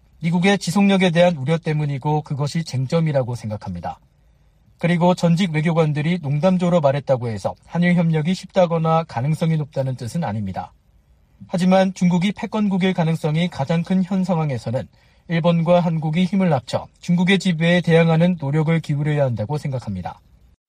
미국의 지속력에 대한 우려 때문이고 그것이 쟁점이라고 생각합니다. 그리고 전직 외교관들이 농담조로 말했다고 해서 한일 협력이 쉽다거나 가능성이 높다는 뜻은 아닙니다. 하지만 중국이 패권국일 가능성이 가장 큰 현 상황에서는 일본과 한국이 힘을 합쳐 중국의 지배에 대항하는 노력을 기울여야 한다고 생각합니다.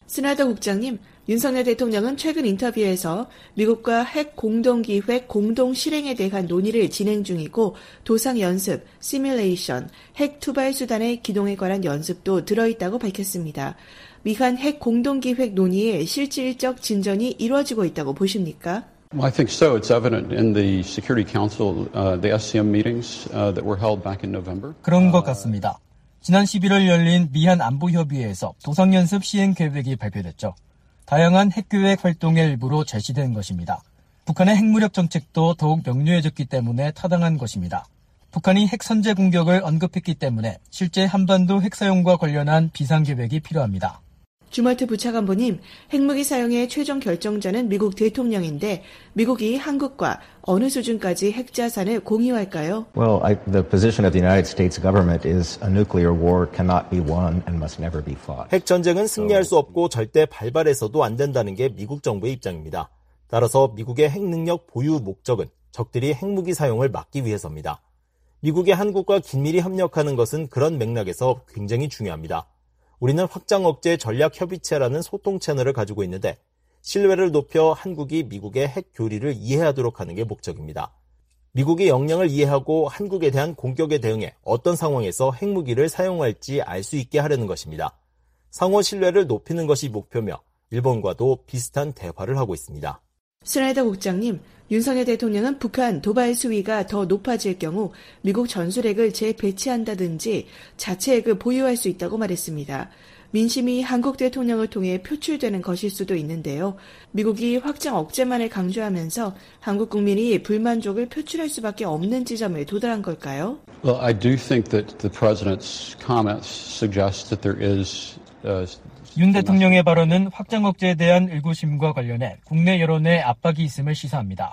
스나더 국장님, 윤석열 대통령은 최근 인터뷰에서 미국과 핵 공동기획 공동 실행에 대한 논의를 진행 중이고 도상 연습, 시뮬레이션, 핵 투발 수단의 기동에 관한 연습도 들어있다고 밝혔습니다. 미한 핵 공동기획 논의에 실질적 진전이 이루어지고 있다고 보십니까? Well, I think so. It's evident in the Security Council, uh, the 에스 씨 엠 meetings uh, that were held back in November. 그런 것 같습니다. 지난 십일월 열린 미한 안보협의회에서 도상연습 시행 계획이 발표됐죠. 다양한 핵교획 활동의 일부로 제시된 것입니다. 북한의 핵무력 정책도 더욱 명료해졌기 때문에 타당한 것입니다. 북한이 핵 선제 공격을 언급했기 때문에 실제 한반도 핵 사용과 관련한 비상계획이 필요합니다. 주멀트 부차관보님, 핵무기 사용의 최종 결정자는 미국 대통령인데 미국이 한국과 어느 수준까지 핵자산을 공유할까요? Well, I, the position of the United States government is a nuclear war cannot be won and must never be fought. 핵 전쟁은 승리할 수 없고 절대 발발해서도 안 된다는 게 미국 정부의 입장입니다. 따라서 미국의 핵 능력 보유 목적은 적들이 핵무기 사용을 막기 위해서입니다. 미국이 한국과 긴밀히 협력하는 것은 그런 맥락에서 굉장히 중요합니다. 우리는 확장 억제 전략 협의체라는 소통 채널을 가지고 있는데 신뢰를 높여 한국이 미국의 핵 교리를 이해하도록 하는 게 목적입니다. 미국의 역량을 이해하고 한국에 대한 공격에 대응해 어떤 상황에서 핵무기를 사용할지 알 수 있게 하려는 것입니다. 상호 신뢰를 높이는 것이 목표며 일본과도 비슷한 대화를 하고 있습니다. 스나이더 국장님, 윤석열 대통령은 북한 도발 수위가 더 높아질 경우 미국 전술핵을 재배치한다든지 자체 핵을 보유할 수 있다고 말했습니다. 민심이 한국 대통령을 통해 표출되는 것일 수도 있는데요. 미국이 확장 억제만을 강조하면서 한국 국민이 불만족을 표출할 수밖에 없는 지점에 도달한 걸까요? Well, I do think that the president's comments suggest that there is uh, 윤 대통령의 발언은 확장 억제에 대한 의구심과 관련해 국내 여론의 압박이 있음을 시사합니다.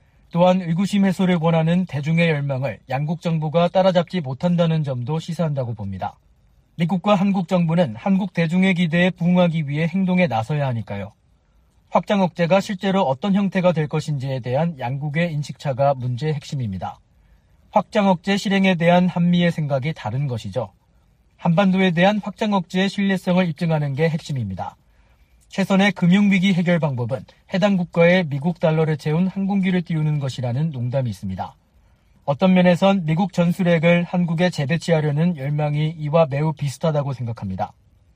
또한 의구심 해소를 원하는 대중의 열망을 양국 정부가 따라잡지 못한다는 점도 시사한다고 봅니다. 미국과 한국 정부는 한국 대중의 기대에 부응하기 위해 행동에 나서야 하니까요. 확장 억제가 실제로 어떤 형태가 될 것인지에 대한 양국의 인식차가 문제의 핵심입니다. 확장 억제 실행에 대한 한미의 생각이 다른 것이죠. 한반도에 대한 확장 억제의 신뢰성을 입증하는 게 핵심입니다. 최선의 금융위기 해결 방법은 해당 국가에 미국 달러를 채운 항공기를 띄우는 것이라는 농담이 있습니다. 어떤 면에선 미국 전술핵을 한국에 재배치하려는 열망이 이와 매우 비슷하다고 생각합니다.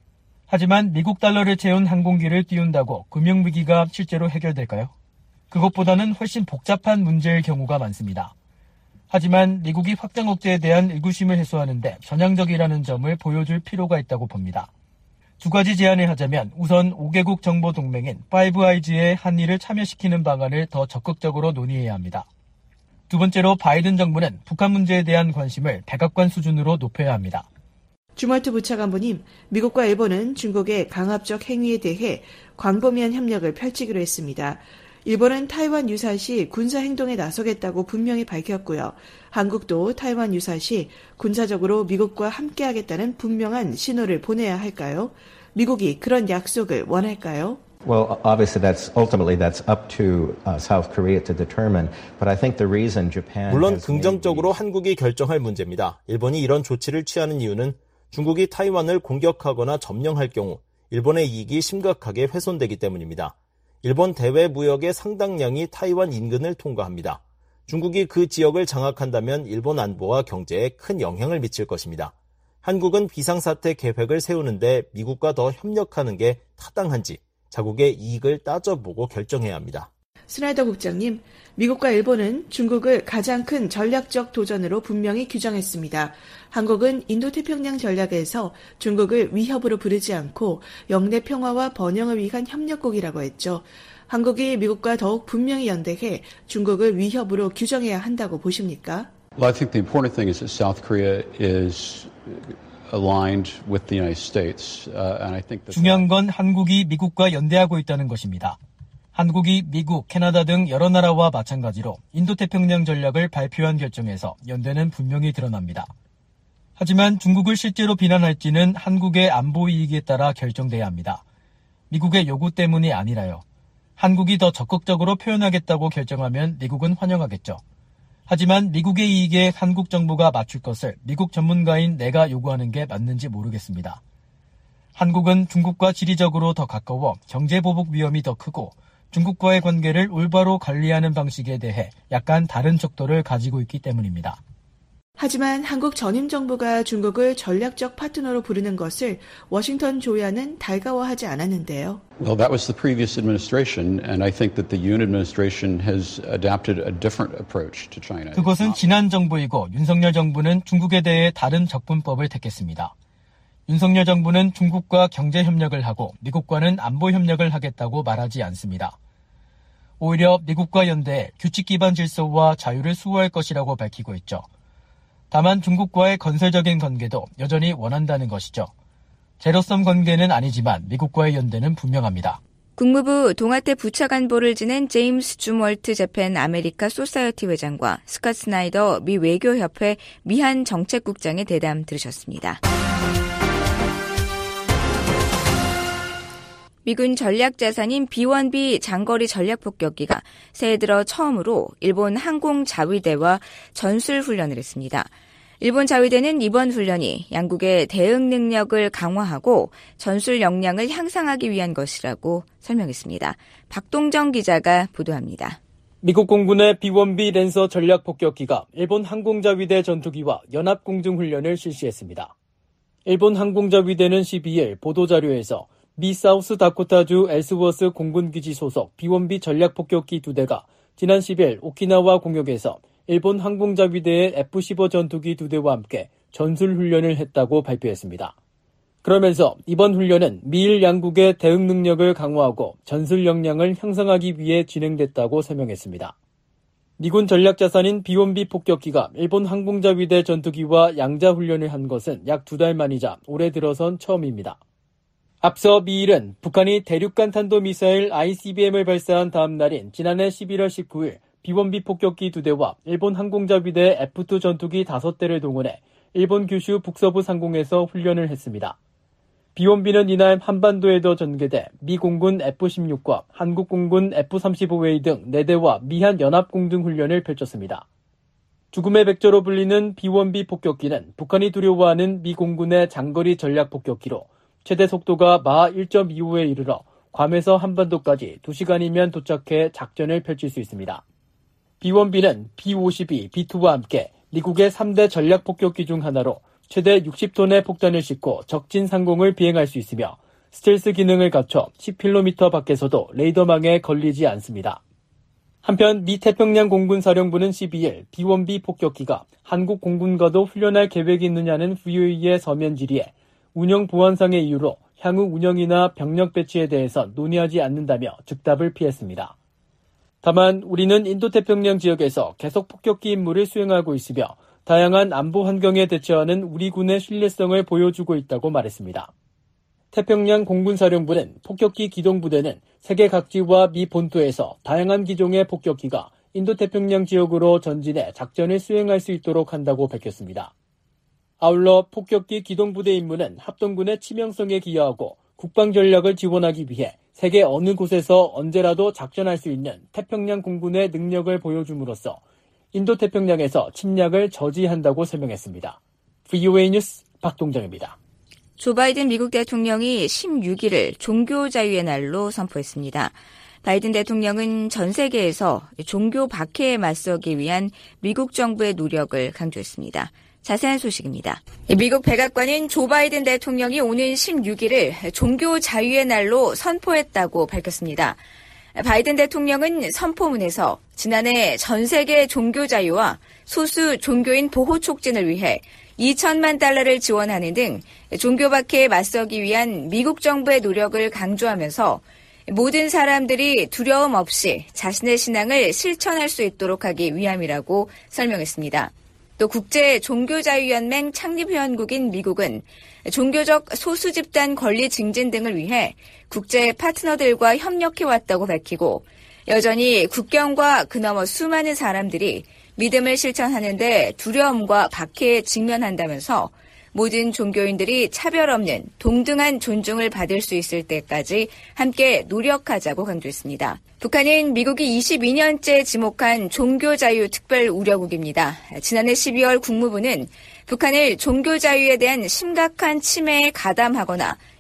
하지만 미국 달러를 채운 항공기를 띄운다고 금융위기가 실제로 해결될까요? 그것보다는 훨씬 복잡한 문제일 경우가 많습니다. 하지만 미국이 확장 억제에 대한 의구심을 해소하는데 전향적이라는 점을 보여줄 필요가 있다고 봅니다. 두 가지 제안을 하자면 우선 오 개국 정보 동맹인 파이브 아이즈의 한일을 참여시키는 방안을 더 적극적으로 논의해야 합니다. 두 번째로 바이든 정부는 북한 문제에 대한 관심을 백악관 수준으로 높여야 합니다. 주멀트 부차관보님, 미국과 일본은 중국의 강압적 행위에 대해 광범위한 협력을 펼치기로 했습니다. 일본은 타이완 유사시 군사행동에 나서겠다고 분명히 밝혔고요. 한국도 타이완 유사시 군사적으로 미국과 함께하겠다는 분명한 신호를 보내야 할까요? 미국이 그런 약속을 원할까요? Well, obviously that's ultimately that's up to uh, South Korea to determine. But I think the reason Japan 물론 긍정적으로 한국이 결정할 문제입니다. 일본이 이런 조치를 취하는 이유는 중국이 타이완을 공격하거나 점령할 경우 일본의 이익이 심각하게 훼손되기 때문입니다. 일본 대외 무역의 상당량이 타이완 인근을 통과합니다. 중국이 그 지역을 장악한다면 일본 안보와 경제에 큰 영향을 미칠 것입니다. 한국은 비상사태 계획을 세우는데 미국과 더 협력하는 게 타당한지 자국의 이익을 따져보고 결정해야 합니다. 스나이더 국장님, 미국과 일본은 중국을 가장 큰 전략적 도전으로 분명히 규정했습니다. 한국은 인도태평양 전략에서 중국을 위협으로 부르지 않고 영내 평화와 번영을 위한 협력국이라고 했죠. 한국이 미국과 더욱 분명히 연대해 중국을 위협으로 규정해야 한다고 보십니까? Well, I think the important thing is that South Korea is aligned with the United States, uh, and I think that 중요한 건 한국이 미국과 연대하고 있다는 것입니다. 한국이 미국, 캐나다 등 여러 나라와 마찬가지로 인도태평양 전략을 발표한 결정에서 연대는 분명히 드러납니다. 하지만 중국을 실제로 비난할지는 한국의 안보 이익에 따라 결정돼야 합니다. 미국의 요구 때문이 아니라요. 한국이 더 적극적으로 표현하겠다고 결정하면 미국은 환영하겠죠. 하지만 미국의 이익에 한국 정부가 맞출 것을 미국 전문가인 내가 요구하는 게 맞는지 모르겠습니다. 한국은 중국과 지리적으로 더 가까워 경제 보복 위험이 더 크고 중국과의 관계를 올바로 관리하는 방식에 대해 약간 다른 척도를 가지고 있기 때문입니다. 하지만 한국 전임 정부가 중국을 전략적 파트너로 부르는 것을 워싱턴 조야는 달가워하지 않았는데요. Well, that was the previous administration, and I think that the Yoon administration has adapted a different approach to China. 그것은 지난 정부이고 윤석열 정부는 중국에 대해 다른 접근법을 택했습니다. 윤석열 정부는 중국과 경제 협력을 하고 미국과는 안보 협력을 하겠다고 말하지 않습니다. 오히려 미국과 연대해 규칙 기반 질서와 자유를 수호할 것이라고 밝히고 있죠. 다만 중국과의 건설적인 관계도 여전히 원한다는 것이죠. 제로섬 관계는 아니지만 미국과의 연대는 분명합니다. 국무부 동아태 부차관보를 지낸 제임스 줌월트 재팬 아메리카 소사이어티 회장과 스캇 스나이더 미 외교협회 미한 정책국장의 대담 들으셨습니다. 미군 전략자산인 비 원 비 장거리 전략폭격기가 새해 들어 처음으로 일본 항공자위대와 전술훈련을 했습니다. 일본 자위대는 이번 훈련이 양국의 대응 능력을 강화하고 전술 역량을 향상하기 위한 것이라고 설명했습니다. 박동정 기자가 보도합니다. 미국 공군의 비 원 비 랜서 전략폭격기가 일본 항공자위대 전투기와 연합공중훈련을 실시했습니다. 일본 항공자위대는 십이 일 보도자료에서 미 사우스 다코타주 엘스워스 공군기지 소속 비 원 비 전략폭격기 두 대가 지난 십 일 오키나와 공역에서 일본 항공자위대의 에프 십오 전투기 두 대와 함께 전술훈련을 했다고 발표했습니다. 그러면서 이번 훈련은 미일 양국의 대응 능력을 강화하고 전술 역량을 향상하기 위해 진행됐다고 설명했습니다. 미군 전략자산인 비 원 비 폭격기가 일본 항공자위대 전투기와 양자훈련을 한 것은 약 두 달 만이자 올해 들어선 처음입니다. 앞서 미일은 북한이 대륙간 탄도미사일 아이씨비엠을 발사한 다음 날인 지난해 십일월 십구일 비 원 비 폭격기 두 대와 일본 항공자위대 에프 투 전투기 다섯 대를 동원해 일본 규슈 북서부 상공에서 훈련을 했습니다. 비 원 비는 이날 한반도에도 전개돼 미 공군 에프 십육과 한국 공군 에프 삼십오 에이 등 네 대와 미한 연합공중훈련을 펼쳤습니다. 죽음의 백조로 불리는 비 원 비 폭격기는 북한이 두려워하는 미 공군의 장거리 전략 폭격기로 최대 속도가 마 일 점 이오에 이르러 괌에서 한반도까지 두 시간이면 도착해 작전을 펼칠 수 있습니다. 비 원 비는 비 오십이, 비 투와 함께 미국의 삼 대 전략 폭격기 중 하나로 최대 육십 톤의 폭탄을 싣고 적진 상공을 비행할 수 있으며 스텔스 기능을 갖춰 십 킬로미터 밖에서도 레이더망에 걸리지 않습니다. 한편 미 태평양 공군사령부는 십이 일 비 원 비 폭격기가 한국 공군과도 훈련할 계획이 있느냐는 브이오에이의 서면 질의에 운영 보안상의 이유로 향후 운영이나 병력 배치에 대해서 논의하지 않는다며 즉답을 피했습니다. 다만 우리는 인도태평양 지역에서 계속 폭격기 임무를 수행하고 있으며 다양한 안보 환경에 대처하는 우리 군의 신뢰성을 보여주고 있다고 말했습니다. 태평양 공군사령부는 폭격기 기동부대는 세계 각지와 미 본토에서 다양한 기종의 폭격기가 인도태평양 지역으로 전진해 작전을 수행할 수 있도록 한다고 밝혔습니다. 아울러 폭격기 기동부대 임무는 합동군의 치명성에 기여하고 국방 전략을 지원하기 위해 세계 어느 곳에서 언제라도 작전할 수 있는 태평양 공군의 능력을 보여줌으로써 인도태평양에서 침략을 저지한다고 설명했습니다. 브이오에이 뉴스 박동정입니다. 조 바이든 미국 대통령이 십육 일을 종교 자유의 날로 선포했습니다. 바이든 대통령은 전 세계에서 종교 박해에 맞서기 위한 미국 정부의 노력을 강조했습니다. 자세한 소식입니다. 미국 백악관은 조 바이든 대통령이 오는 십육 일을 종교 자유의 날로 선포했다고 밝혔습니다. 바이든 대통령은 선포문에서 지난해 전 세계 종교 자유와 소수 종교인 보호 촉진을 위해 이천만 달러를 지원하는 등 종교 박해에 맞서기 위한 미국 정부의 노력을 강조하면서 모든 사람들이 두려움 없이 자신의 신앙을 실천할 수 있도록 하기 위함이라고 설명했습니다. 또 국제종교자유연맹 창립회원국인 미국은 종교적 소수 집단 권리 증진 등을 위해 국제 파트너들과 협력해왔다고 밝히고 여전히 국경과 그너머 수많은 사람들이 믿음을 실천하는 데 두려움과 박해에 직면한다면서 모든 종교인들이 차별 없는 동등한 존중을 받을 수 있을 때까지 함께 노력하자고 강조했습니다. 북한은 미국이 이십이 년째 지목한 종교자유 특별 우려국입니다. 지난해 십이월 국무부는 북한을 종교자유에 대한 심각한 침해에 가담하거나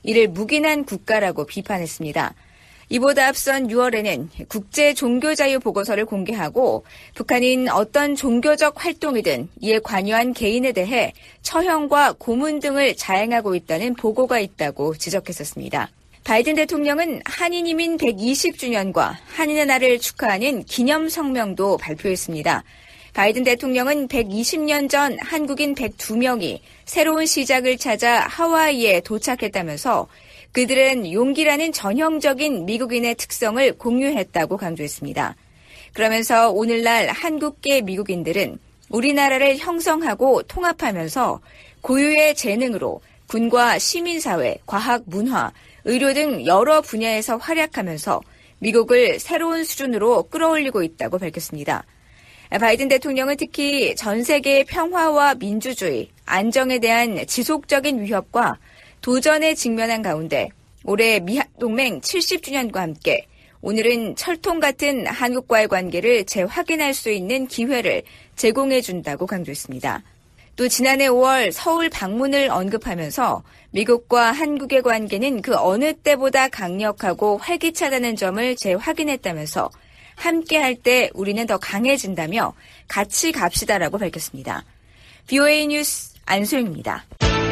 이를 묵인한 국가라고 비판했습니다. 이보다 앞선 유월에는 국제종교자유보고서를 공개하고 북한인 어떤 종교적 활동이든 이에 관여한 개인에 대해 처형과 고문 등을 자행하고 있다는 보고가 있다고 지적했었습니다. 바이든 대통령은 한인 이민 백이십 주년과 한인의 날을 축하하는 기념 성명도 발표했습니다. 바이든 대통령은 백이십 년 전 한국인 백두 명이 새로운 시작을 찾아 하와이에 도착했다면서 그들은 용기라는 전형적인 미국인의 특성을 공유했다고 강조했습니다. 그러면서 오늘날 한국계 미국인들은 우리나라를 형성하고 통합하면서 고유의 재능으로 군과 시민사회, 과학, 문화, 의료 등 여러 분야에서 활약하면서 미국을 새로운 수준으로 끌어올리고 있다고 밝혔습니다. 바이든 대통령은 특히 전 세계의 평화와 민주주의, 안정에 대한 지속적인 위협과 도전에 직면한 가운데 올해 미한동맹 칠십 주년과 함께 오늘은 철통 같은 한국과의 관계를 재확인할 수 있는 기회를 제공해준다고 강조했습니다. 또 지난해 오월 서울 방문을 언급하면서 미국과 한국의 관계는 그 어느 때보다 강력하고 활기차다는 점을 재확인했다면서 함께할 때 우리는 더 강해진다며 같이 갑시다라고 밝혔습니다. 브이오에이 뉴스 안소영입니다.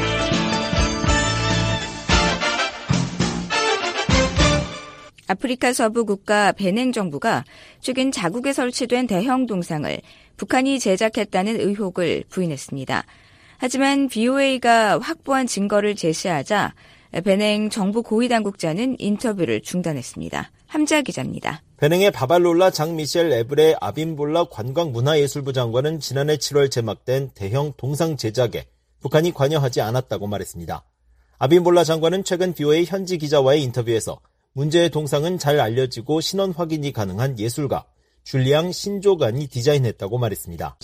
아프리카 서부 국가 베냉 정부가 최근 자국에 설치된 대형 동상을 북한이 제작했다는 의혹을 부인했습니다. 하지만 브이오에이가 확보한 증거를 제시하자 베냉 정부 고위 당국자는 인터뷰를 중단했습니다. 함자 기자입니다. 베냉의 바발롤라 장미셸 에브레 아빈볼라 관광문화예술부 장관은 지난해 칠월 제막된 대형 동상 제작에 북한이 관여하지 않았다고 말했습니다. 아빈볼라 장관은 최근 브이오에이 현지 기자와의 인터뷰에서 문제의 동상은 잘 알려지고 신원 확인이 가능한 예술가 줄리앙 신조간이 디자인했다고 말했습니다.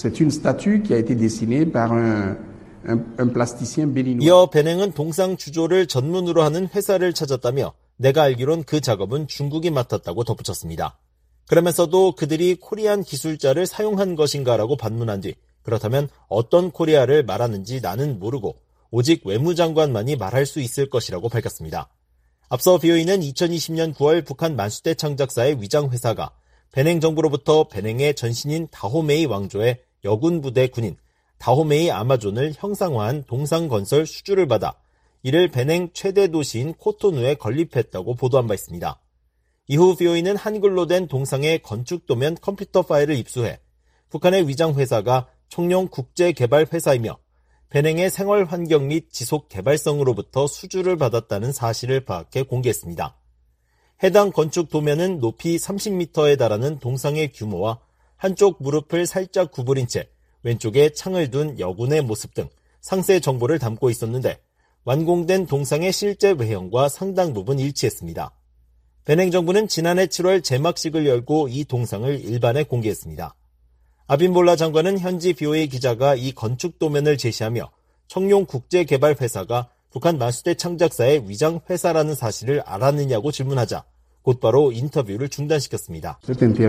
이어 베냉은 동상 주조를 전문으로 하는 회사를 찾았다며 내가 알기론 그 작업은 중국이 맡았다고 덧붙였습니다. 그러면서도 그들이 코리안 기술자를 사용한 것인가라고 반문한 뒤 그렇다면 어떤 코리아를 말하는지 나는 모르고 오직 외무장관만이 말할 수 있을 것이라고 밝혔습니다. 앞서 브이오에이는 이천이십 년 구월 북한 만수대 창작사의 위장회사가 베냉 정부로부터 베냉의 전신인 다호메이 왕조의 여군 부대 군인 다호메이 아마존을 형상화한 동상 건설 수주를 받아 이를 베냉 최대 도시인 코토누에 건립했다고 보도한 바 있습니다. 이후 브이오에이는 한글로 된 동상의 건축도면 컴퓨터 파일을 입수해 북한의 위장회사가 청룡 국제개발회사이며 베냉의 생활환경 및 지속개발성으로부터 수주를 받았다는 사실을 파악해 공개했습니다. 해당 건축 도면은 높이 삼십 미터에 달하는 동상의 규모와 한쪽 무릎을 살짝 구부린 채 왼쪽에 창을 둔 여군의 모습 등 상세 정보를 담고 있었는데 완공된 동상의 실제 외형과 상당 부분 일치했습니다. 베냉 정부는 지난해 칠월 제막식을 열고 이 동상을 일반에 공개했습니다. 아빈볼라 장관은 현지 브이오에이 기자가 이 건축 도면을 제시하며 청룡 국제개발회사가 북한 만수대 창작사의 위장회사라는 사실을 알았느냐고 질문하자 곧바로 인터뷰를 중단시켰습니다.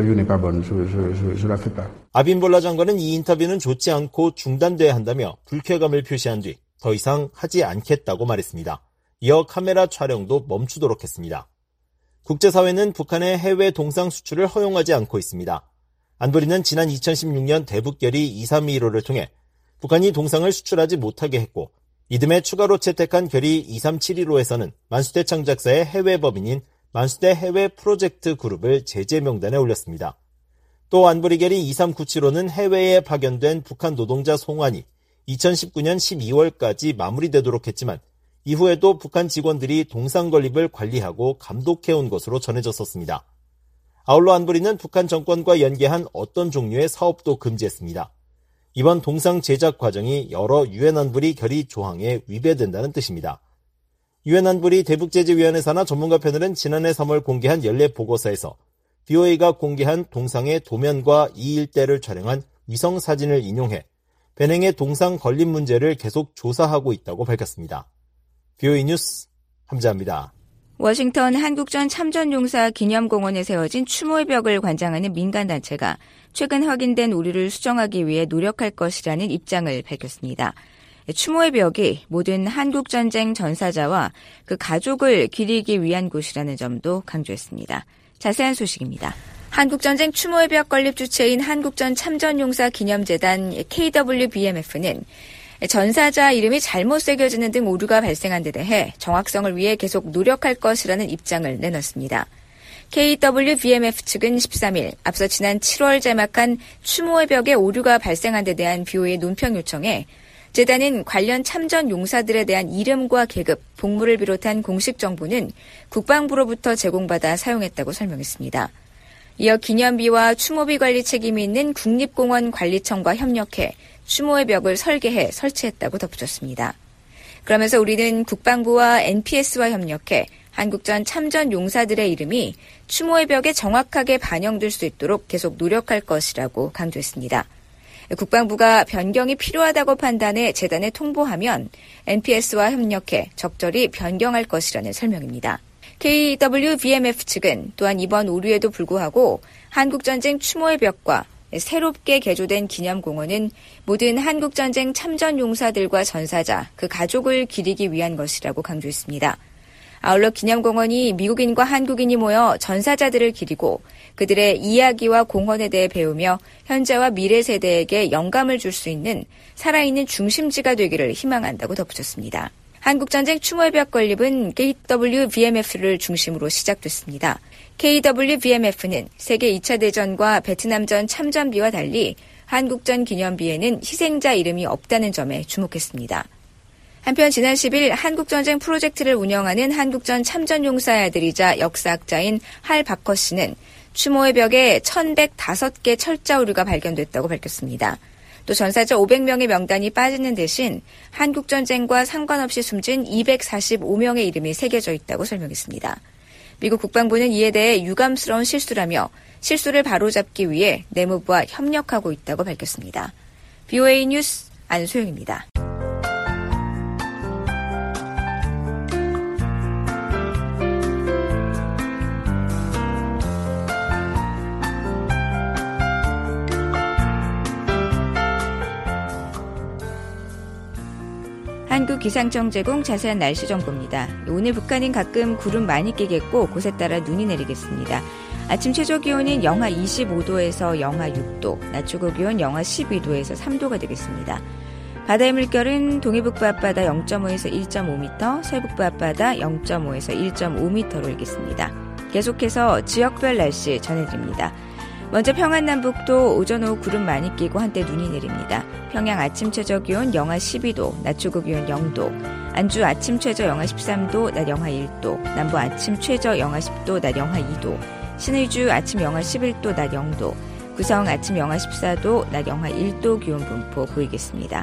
아빈볼라 장관은 이 인터뷰는 좋지 않고 중단돼야 한다며 불쾌감을 표시한 뒤 더 이상 하지 않겠다고 말했습니다. 이어 카메라 촬영도 멈추도록 했습니다. 국제사회는 북한의 해외 동상 수출을 허용하지 않고 있습니다. 안보리는 지난 이천십육 년 대북결의 이삼이일오를 통해 북한이 동상을 수출하지 못하게 했고 이듬해 추가로 채택한 결의 이삼칠일오에서는 만수대 창작사의 해외 법인인 만수대 해외 프로젝트 그룹을 제재 명단에 올렸습니다. 또 안보리 결의 이삼구칠오는 해외에 파견된 북한 노동자 송환이 이천십구 년 십이월까지 마무리되도록 했지만 이후에도 북한 직원들이 동상 건립을 관리하고 감독해온 것으로 전해졌었습니다. 아울러 안보리는 북한 정권과 연계한 어떤 종류의 사업도 금지했습니다. 이번 동상 제작 과정이 여러 유엔 안보리 결의 조항에 위배된다는 뜻입니다. 유엔 안보리 대북제재위원회 산하 전문가 패널은 지난해 삼월 공개한 연례 보고서에서 브이오에이가 공개한 동상의 도면과 이 일대를 촬영한 위성 사진을 인용해 베냉의 동상 건립 문제를 계속 조사하고 있다고 밝혔습니다. 브이오에이 뉴스 함자합니다. 워싱턴 한국전 참전용사 기념공원에 세워진 추모의 벽을 관장하는 민간단체가 최근 확인된 오류를 수정하기 위해 노력할 것이라는 입장을 밝혔습니다. 추모의 벽이 모든 한국전쟁 전사자와 그 가족을 기리기 위한 곳이라는 점도 강조했습니다. 자세한 소식입니다. 한국전쟁 추모의 벽 건립 주체인 한국전 참전용사 기념재단 케이더블유비엠에프는 전사자 이름이 잘못 새겨지는 등 오류가 발생한 데 대해 정확성을 위해 계속 노력할 것이라는 입장을 내놨습니다. 케이더블유비엠에프 측은 십삼 일 앞서 지난 칠월 제막한 추모의 벽에 오류가 발생한 데 대한 비오에이 논평 요청에 재단은 관련 참전 용사들에 대한 이름과 계급, 복무를 비롯한 공식 정보는 국방부로부터 제공받아 사용했다고 설명했습니다. 이어 기념비와 추모비 관리 책임이 있는 국립공원관리청과 협력해 추모의 벽을 설계해 설치했다고 덧붙였습니다. 그러면서 우리는 국방부와 엔피에스와 협력해 한국전 참전 용사들의 이름이 추모의 벽에 정확하게 반영될 수 있도록 계속 노력할 것이라고 강조했습니다. 국방부가 변경이 필요하다고 판단해 재단에 통보하면 엔피에스와 협력해 적절히 변경할 것이라는 설명입니다. 케이더블유비엠에프 측은 또한 이번 오류에도 불구하고 한국전쟁 추모의 벽과 새롭게 개조된 기념공원은 모든 한국전쟁 참전 용사들과 전사자, 그 가족을 기리기 위한 것이라고 강조했습니다. 아울러 기념공원이 미국인과 한국인이 모여 전사자들을 기리고 그들의 이야기와 공헌에 대해 배우며 현재와 미래 세대에게 영감을 줄 수 있는 살아있는 중심지가 되기를 희망한다고 덧붙였습니다. 한국전쟁 추모의 벽 건립은 케이더블유비엠에프를 중심으로 시작됐습니다. 케이더블유비엠에프는 세계 이 차 대전과 베트남전 참전비와 달리 한국전 기념비에는 희생자 이름이 없다는 점에 주목했습니다. 한편 지난 십 일 한국전쟁 프로젝트를 운영하는 한국전 참전용사의 아들이자 역사학자인 할 바커 씨는 추모의 벽에 천백오 개 철자 오류가 발견됐다고 밝혔습니다. 또 전사자 오백 명의 명단이 빠지는 대신 한국전쟁과 상관없이 숨진 이백사십오 명의 이름이 새겨져 있다고 설명했습니다. 미국 국방부는 이에 대해 유감스러운 실수라며 실수를 바로잡기 위해 내무부와 협력하고 있다고 밝혔습니다. 비오에이 뉴스 안소영입니다. 한국기상청 제공 자세한 날씨 정보입니다. 오늘 북한은 가끔 구름 많이 끼겠고 곳에 따라 눈이 내리겠습니다. 아침 최저 기온은 영하 이십오 도에서 영하 육 도, 낮 최고 기온 영하 십이 도에서 삼 도가 되겠습니다. 바다의 물결은 동해북부 앞바다 영 점 오에서 일 점 오 미터, 서해북부 앞바다 영 점 오에서 일 점 오 미터로 일겠습니다. 계속해서 지역별 날씨 전해드립니다. 먼저 평안 남북도 오전 오후 구름 많이 끼고 한때 눈이 내립니다. 평양 아침 최저 기온 영하 십이 도, 낮 최고 기온 영 도, 안주 아침 최저 영하 십삼 도, 낮 영하 일 도, 남부 아침 최저 영하 십 도, 낮 영하 이 도, 신의주 아침 영하 십일 도, 낮 영 도, 구성 아침 영하 십사 도, 낮 영하 일 도 기온 분포 보이겠습니다.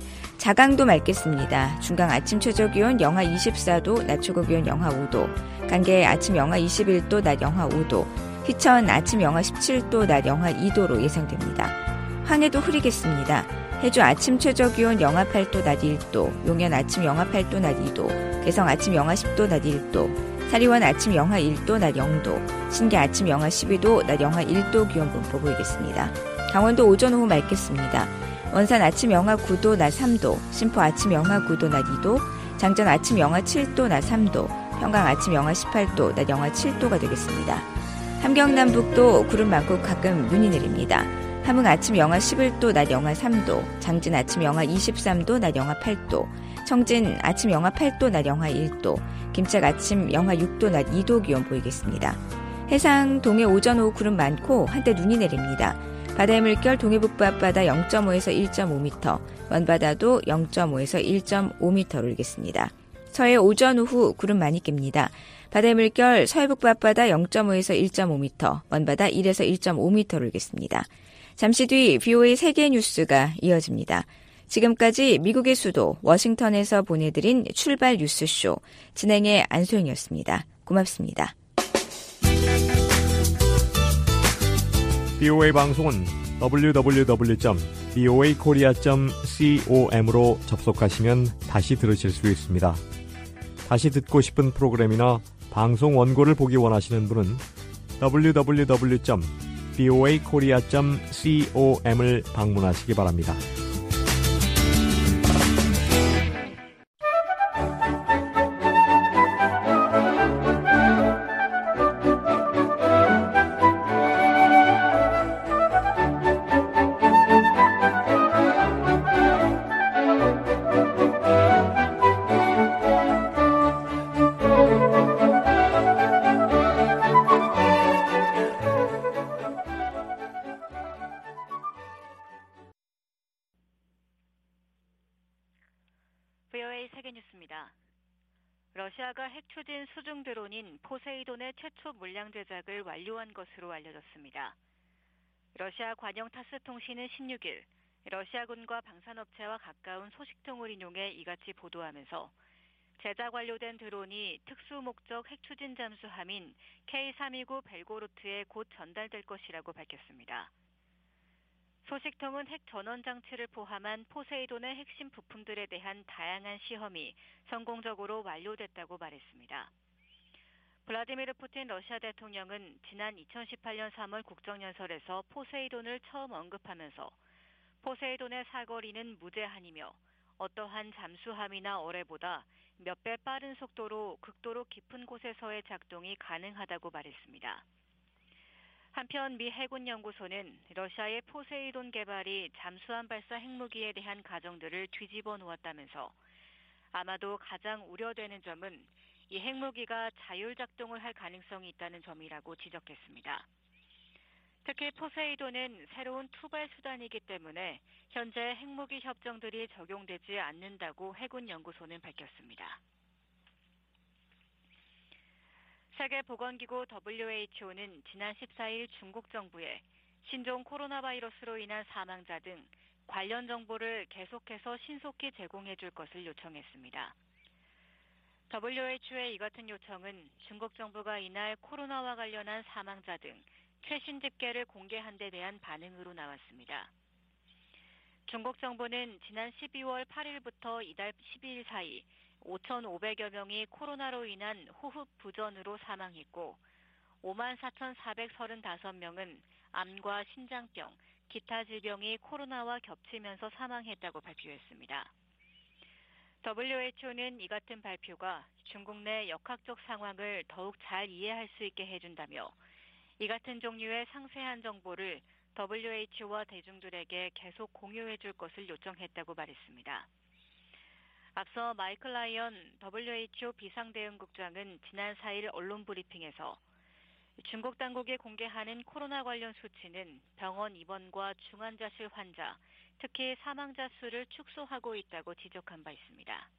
자강도 맑겠습니다. 중강 아침 최저 기온 영하 이십사 도, 낮 최고 기온 영하 오 도, 간계 아침 영하 이십일 도, 낮 영하 오 도, 희천 아침 영하 십칠 도, 낮 영하 이 도로 예상됩니다. 황해도 흐리겠습니다. 해주 아침 최저 기온 영하 팔 도, 낮 일 도, 용현 아침 영하 팔 도, 낮 이 도, 개성 아침 영하 십 도, 낮 일 도, 사리원 아침 영하 일 도, 낮 영 도, 신계 아침 영하 십이 도, 낮 영하 일 도 기온 분포 보이겠습니다. 강원도 오전 오후 맑겠습니다. 원산 아침 영하 구 도, 낮 삼 도, 신포 아침 영하 구 도, 낮 이 도, 장전 아침 영하 칠 도, 낮 삼 도, 평강 아침 영하 십팔 도, 낮 영하 칠 도가 되겠습니다. 함경남북도 구름 많고 가끔 눈이 내립니다. 함흥 아침 영하 십일 도, 낮 영하 삼 도, 장진 아침 영하 이십삼 도, 낮 영하 팔 도, 청진 아침 영하 팔 도, 낮 영하 일 도, 김책 아침 영하 육 도, 낮 이 도 기온 보이겠습니다. 해상 동해 오전 오후 구름 많고 한때 눈이 내립니다. 바다의 물결 동해북부 앞바다 영 점 오에서 일 점 오 미터, 먼바다도 영 점 오에서 일 점 오 미터로 일겠습니다. 서해 오전 오후 구름 많이 낍니다. 바다의 물결 서해북부 앞바다 영 점 오에서 일 점 오 미터, 먼바다 일에서 일 점 오 미터로 일겠습니다. 잠시 뒤 비오에이 세계 뉴스가 이어집니다. 지금까지 미국의 수도 워싱턴에서 보내드린 출발 뉴스쇼, 진행의 안소영이었습니다. 고맙습니다. 비오에이 방송은 더블유 더블유 더블유 점 비오에이 코리아 점 com으로 접속하시면 다시 들으실 수 있습니다. 다시 듣고 싶은 프로그램이나 방송 원고를 보기 원하시는 분은 더블유 더블유 더블유 점 비오에이 코리아 점 com을 방문하시기 바랍니다. 브이오에이 세계뉴스입니다. 러시아가 핵 추진 수중 드론인 포세이돈의 최초 물량 제작을 완료한 것으로 알려졌습니다. 러시아 관영 타스 통신은 십육 일 러시아군과 방산업체와 가까운 소식통을 인용해 이같이 보도하면서 제작 완료된 드론이 특수목적 핵 추진 잠수함인 케이 삼이구 벨고로트에 곧 전달될 것이라고 밝혔습니다. 소식통은 핵 전원 장치를 포함한 포세이돈의 핵심 부품들에 대한 다양한 시험이 성공적으로 완료됐다고 말했습니다. 블라디미르 푸틴 러시아 대통령은 지난 이천십팔년 삼월 국정연설에서 포세이돈을 처음 언급하면서 포세이돈의 사거리는 무제한이며 어떠한 잠수함이나 어뢰보다 몇 배 빠른 속도로 극도로 깊은 곳에서의 작동이 가능하다고 말했습니다. 한편 미 해군연구소는 러시아의 포세이돈 개발이 잠수함 발사 핵무기에 대한 가정들을 뒤집어 놓았다면서 아마도 가장 우려되는 점은 이 핵무기가 자율작동을 할 가능성이 있다는 점이라고 지적했습니다. 특히 포세이돈은 새로운 투발 수단이기 때문에 현재 핵무기 협정들이 적용되지 않는다고 해군연구소는 밝혔습니다. 세계보건기구 더블유에이치오는 지난 십사일 중국 정부에 신종 코로나 바이러스로 인한 사망자 등 관련 정보를 계속해서 신속히 제공해 줄 것을 요청했습니다. 더블유에이치오의 이 같은 요청은 중국 정부가 이날 코로나와 관련한 사망자 등 최신 집계를 공개한 데 대한 반응으로 나왔습니다. 중국 정부는 지난 십이월 팔일부터 이달 십이일 사이 오천오백여 명이 코로나로 인한 호흡 부전으로 사망했고 오만 사천사백삼십오 명은 암과 신장병, 기타 질병이 코로나와 겹치면서 사망했다고 발표했습니다. 더블유에이치오는 이 같은 발표가 중국 내 역학적 상황을 더욱 잘 이해할 수 있게 해준다며 이 같은 종류의 상세한 정보를 더블유에이치오와 대중들에게 계속 공유해 줄 것을 요청했다고 말했습니다. 앞서 마이클 라이언 더블유에이치오 비상대응국장은 지난 사일 언론 브리핑에서 중국 당국이 공개하는 코로나 관련 수치는 병원 입원과 중환자실 환자, 특히 사망자 수를 축소하고 있다고 지적한 바 있습니다.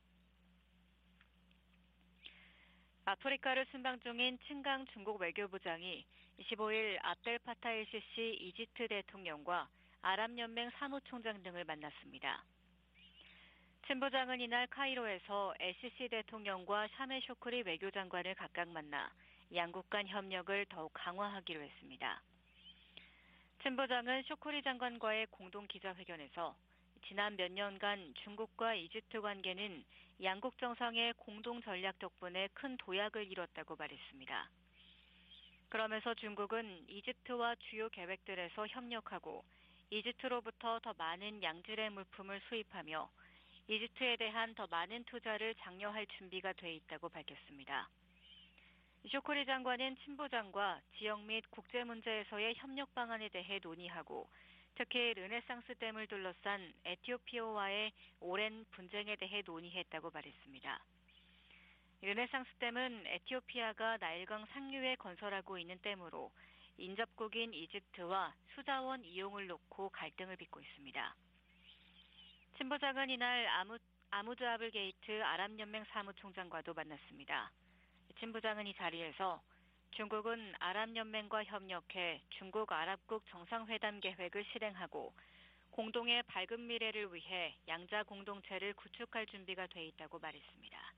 아프리카를 순방 중인 칭강 중국 외교부장이 십오일 압델 파타 엘시시 이집트 대통령과 아랍연맹 사무총장 등을 만났습니다. 친 부장은 이날 카이로에서 엘시시 대통령과 샤메 쇼크리 외교장관을 각각 만나 양국 간 협력을 더욱 강화하기로 했습니다. 친 부장은 쇼크리 장관과의 공동 기자회견에서 지난 몇 년간 중국과 이집트 관계는 양국 정상의 공동 전략 덕분에 큰 도약을 이뤘다고 말했습니다. 그러면서 중국은 이집트와 주요 계획들에서 협력하고 이집트로부터 더 많은 양질의 물품을 수입하며 이집트에 대한 더 많은 투자를 장려할 준비가 돼 있다고 밝혔습니다. 쇼크리 장관은 친 부장과 지역 및 국제 문제에서의 협력 방안에 대해 논의하고 특히 르네상스 댐을 둘러싼 에티오피아와의 오랜 분쟁에 대해 논의했다고 말했습니다. 르네상스 댐은 에티오피아가 나일강 상류에 건설하고 있는 댐으로 인접국인 이집트와 수자원 이용을 놓고 갈등을 빚고 있습니다. 친 부장은 이날 아무, 아무드 아블 게이트 아랍연맹 사무총장과도 만났습니다. 친 부장은 이 자리에서 중국은 아랍연맹과 협력해 중국 아랍국 정상회담 계획을 실행하고 공동의 밝은 미래를 위해 양자 공동체를 구축할 준비가 돼 있다고 말했습니다.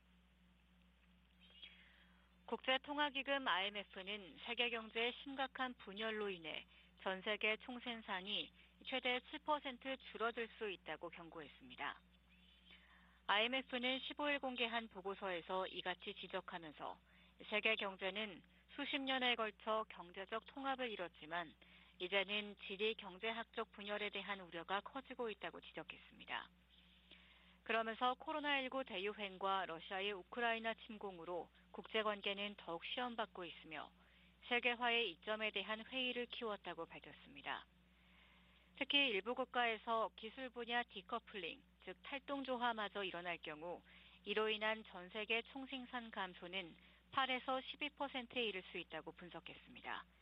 국제통화기금 아이엠에프는 세계 경제의 심각한 분열로 인해 전 세계 총생산이 최대 칠 퍼센트 줄어들 수 있다고 경고했습니다. 아이엠에프는 십오일 공개한 보고서에서 이같이 지적하면서 세계 경제는 수십 년에 걸쳐 경제적 통합을 이뤘지만 이제는 지리 경제학적 분열에 대한 우려가 커지고 있다고 지적했습니다. 그러면서 코로나십구 대유행과 러시아의 우크라이나 침공으로 국제관계는 더욱 시험받고 있으며 세계화의 이점에 대한 회의를 키웠다고 밝혔습니다. 특히 일부 국가에서 기술 분야 디커플링, 즉 탈동조화마저 일어날 경우 이로 인한 전 세계 총생산 감소는 팔에서 십이 퍼센트에 이를 수 있다고 분석했습니다.